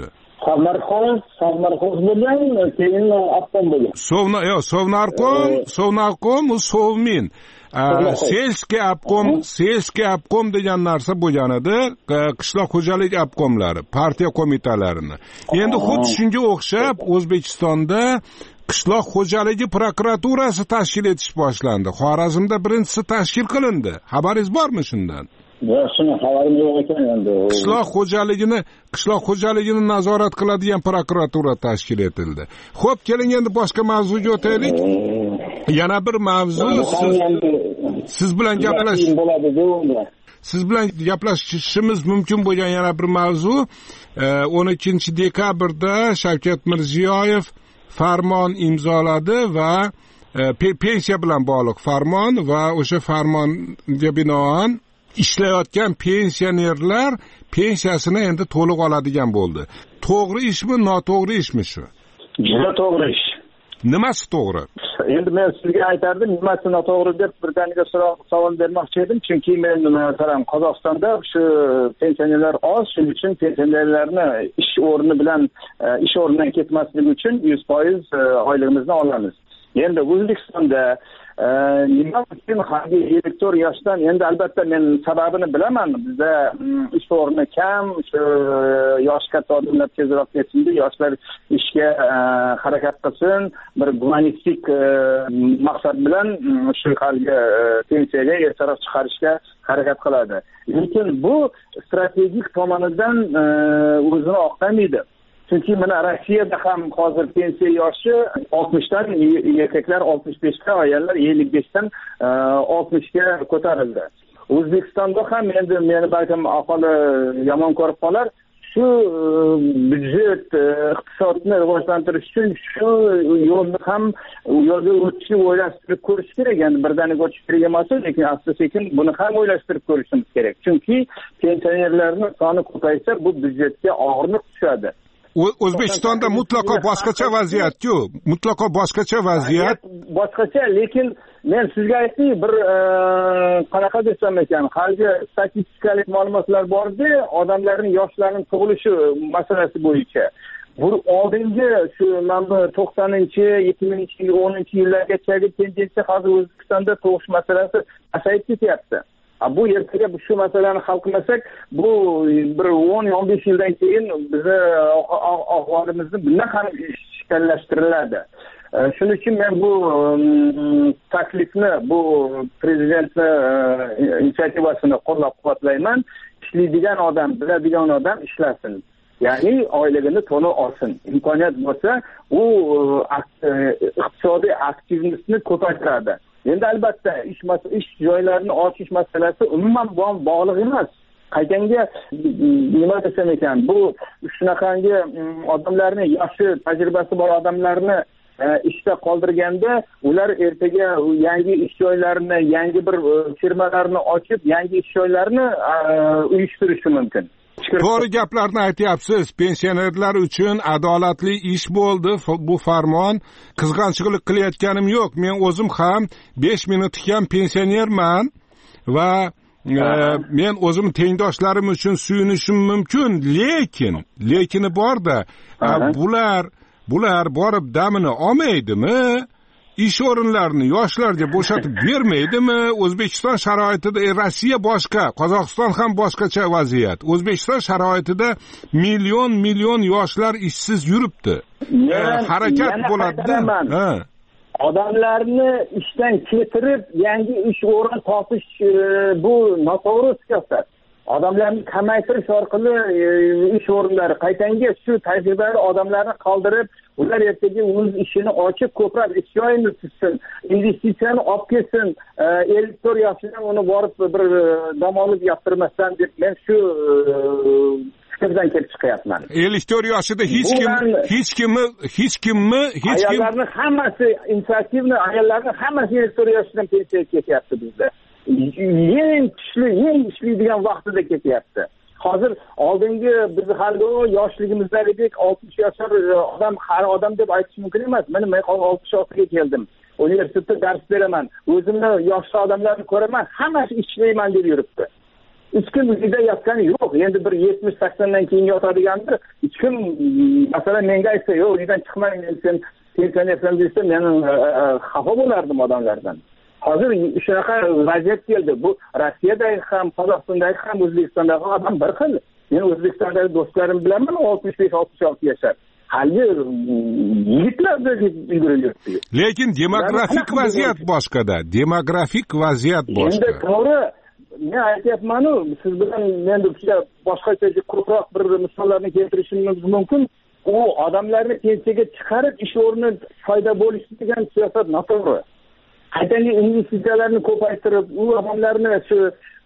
Savnarxoz bo'lgan, keyin obkom bo'lgan. Sovnarkom, Sovmin. Selskiy obkom degan narsa bo'lgan edi, qishloq xo'jalik obkomlari, partiya qo'mitalarini. Endi xuddi shunga o'xshab O'zbekistonda qishloq xo'jaligi prokuraturasi tashkil etish boshlandi. Xorazmda birinchisi tashkil qilindi. Xabaringiz bormi shundan? Shuni xabarim yo'q ekan endi. Qishloq xo'jaligini nazorat qiladigan prokuratura tashkil etildi. Xo'p, keling endi boshqa mavzuga o'taylik. Yana bir mavzu siz bilan gaplashishimiz mumkin bo'lgan yana bir mavzu 12 dekabrda Shavkat Mirziyoyev farmon imzoladi va pensiya bilan bog'liq farmon va o'sha farmonga binoan ishlayotgan pensionerlar pensiyasini endi to'liq oladigan bo'ldi. To'g'ri ishmi, noto'g'ri ishmi shu? Juda to'g'ri ish. Nimasi to'g'ri? Endi men sizga aytardim, nimasi noto'g'ri deb birdaniga savol bermoqchi edim, chunki men masalan Qozog'istonda shu pensionerlar oz, shuning uchun pensionerlarni ish o'rni bilan ish o'rnidan ketmasligi uchun 100% oyligimizni olamiz. Endi O'zbekistonda nima uchun harbiy elektor yoshdan, endi albatta men sababini bilaman. Bizda ish o'rni kam, shu yosh katta odamlar tezroq ketsin, yoshlar ishga harakat qilsin, bir gumanistik maqsad bilan shu halga pensiyaga ertaroq chiqarishga harakat qiladi. Lekin bu strategik tomonidan o'zini oqlamaydi. Chunki mana Rossiyada ham hozir pensiya yoshi 60 dan erkaklar 65 ga, ayollar 55 dan 60 ga ko'tarildi. O'zbekistonda ham endi meni balkim aholi yomon ko'rib qolar, shu byudjet iqtisodni rivojlantirish uchun shu yo'lni ham yo'lga o'tishni o'ylashtirib ko'rish kerak. Endi birdaniga o'tish kerak emas, lekin asta-sekin buni ham o'ylashtirib ko'rishimiz kerak. Chunki pensionerlarning soni ko'paysa, bu byudjetga og'irlik tushadi. O'zbekistonda mutlaqo boshqacha vaziyat-ku, mutlaqo boshqacha vaziyat. Boshqacha, lekin men sizga aytdim, bir qanaqa desam ekan, hozir statistikalik ma'lumotlar bor-da, odamlarning yoshlarining tug'ilishi masalasi bo'yicha. Bu oldingi shu mana 90-chi, 2000-chi, 10-yillargacha tendensiya hozir O'zbekistonda tug'ish masalasi pasayib ketyapti. Bu ertaga shu masalani hal qilmasak, bu bir 10-15 yildan keyin bizni ahvolimizni bundan ham shikallashtiriladi. Shuning uchun men bu taklifni, bu prezidentning inisiativasini qo'llab-quvvatlayman. Ishlaydigan odam, biladigan odam ishlasin. Ya'ni oyligini to'liq olsin. Imkoniyat bo'lsa, u iqtisodiy aktivlikni ko'paytiradi. Endi albatta ish joylarini ochish masalasi umuman bog'liq emas. Qaytanga nima desam ekan, bu shunaqangi odamlarni, yoshi tajribasi bor odamlarni ishda qoldirganda, ular ertaga yangi ish joylarini, yangi bir firmalarni ochib, yangi ish joylarini uyushtirishi mumkin. To'g'ri gaplarni aytyapsiz. Pensionerlar uchun adolatli ish bo'ldi bu farmon. Qizg'anchilik qilayotganim yo'q. Men o'zim ham 5 minutlik ham pensionerman va men o'zim tengdoshlarim uchun suyunishim mumkin, lekini borda, bular borib damini olmaydimi? Ish o'rinlarini yoshlarga bo'shatib bermaydimi? O'zbekiston sharoitida Rossiya boshqa, Qozog'iston ham boshqacha vaziyat. O'zbekiston sharoitida million yoshlar ishsiz yuribdi. Harakat bo'ladi. Odamlarni ishdan ketirib, yangi ish o'rni topish bu noto'g'ri siyosat. Odamlarni kamaytirish orqali ish o'rinlari qaytanga shu tajribali odamlarni qoldirib, ular ertaga o'z ishini ochib, ko'proq ish joyini tuzsin, investitsiyani olib kelsin, elektor yoshidan uni borib bir dam olib yaptirmasdan deb men shu fikrdan kelib chiqyapman. Elektor yoshida hech kim ayollarning hammasi inisiativni, ayollarning hammasi elektor yoshidan pensiyaga ketyapti bizda. Eng kuchli, eng ishlaydigan vaqtida ketyapti. Hozir oldingi biz hali yoshligimizdagidek 60 yoshlar odam, har odam deb aytish mumkin emas. Men 66 ga keldim. Universitetda dars beraman. O'zimni yosh odamlarni ko'raman, hammasi ishlayman deb yuribdi. Hech kim uyda yotgani yo'q. Endi bir 70-80 dan keyin yotadigandir. Hech kim masalan menga aytsa, "Yo'q, uydan chiqmang, sen pensionersan" desa, men xafa bo'lardim odamlardan. Hozir shunaqa vaziyat keldi. Bu Rossiyada ham, Qozog'istonda ham, O'zbekistonda ham odam bir xil. Men O'zbekistondagi do'stlarim bilaman, 65-66 yashar. Hali yigitlarda yuribdi. Lekin demografik vaziyat boshqada. Demografik vaziyat boshqa. Endi to'g'ri, men aytyapman-ku, siz bilan men boshqacha ko'proq bir misollarni keltirishimiz mumkin. U odamlarni pensiyaga chiqarib, ish o'rni foyda bo'lishi degan siyosat noto'g'ri. Qaytanga investitsiyalarni ko'paytirib, u odamlarni shu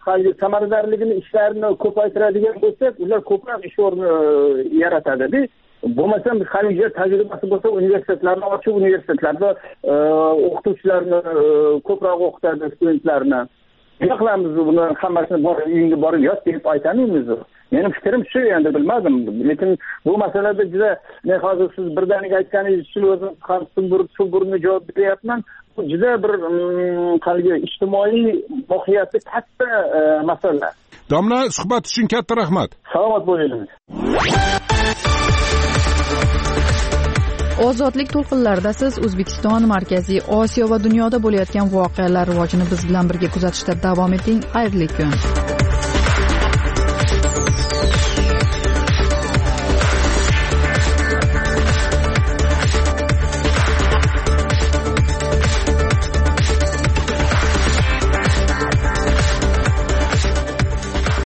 samaradorligini, ishlarini ko'paytiradigan bo'lsak, ular ko'proq ish o'rni yaratadi. bo'lmasam haligi tajribasi bo'lsa universitetlarni ochib universitetlarda o'qituvchilarni ko'proq o'qitadi studentlarni. Nima qilamiz buni hammasini uyingga borib yot deb aytamiz. Mening fikrim shu, endi bilmadim. Lekin bu masalada juda men hozir siz birdaniga aytganingiz uchun o'zim ham sumburni javob beryapman. Bu juda bir haligi ijtimoiy mohiyati katta masala. Domla, suhbat uchun katta rahmat. Salomat bo'ling. Ozodlik to'lqinlarida siz O'zbekiston, Markaziy Osiyo va dunyoda bo'layotgan voqealar rivojini biz bilan birga kuzatishda davom eting. Xayrli kun.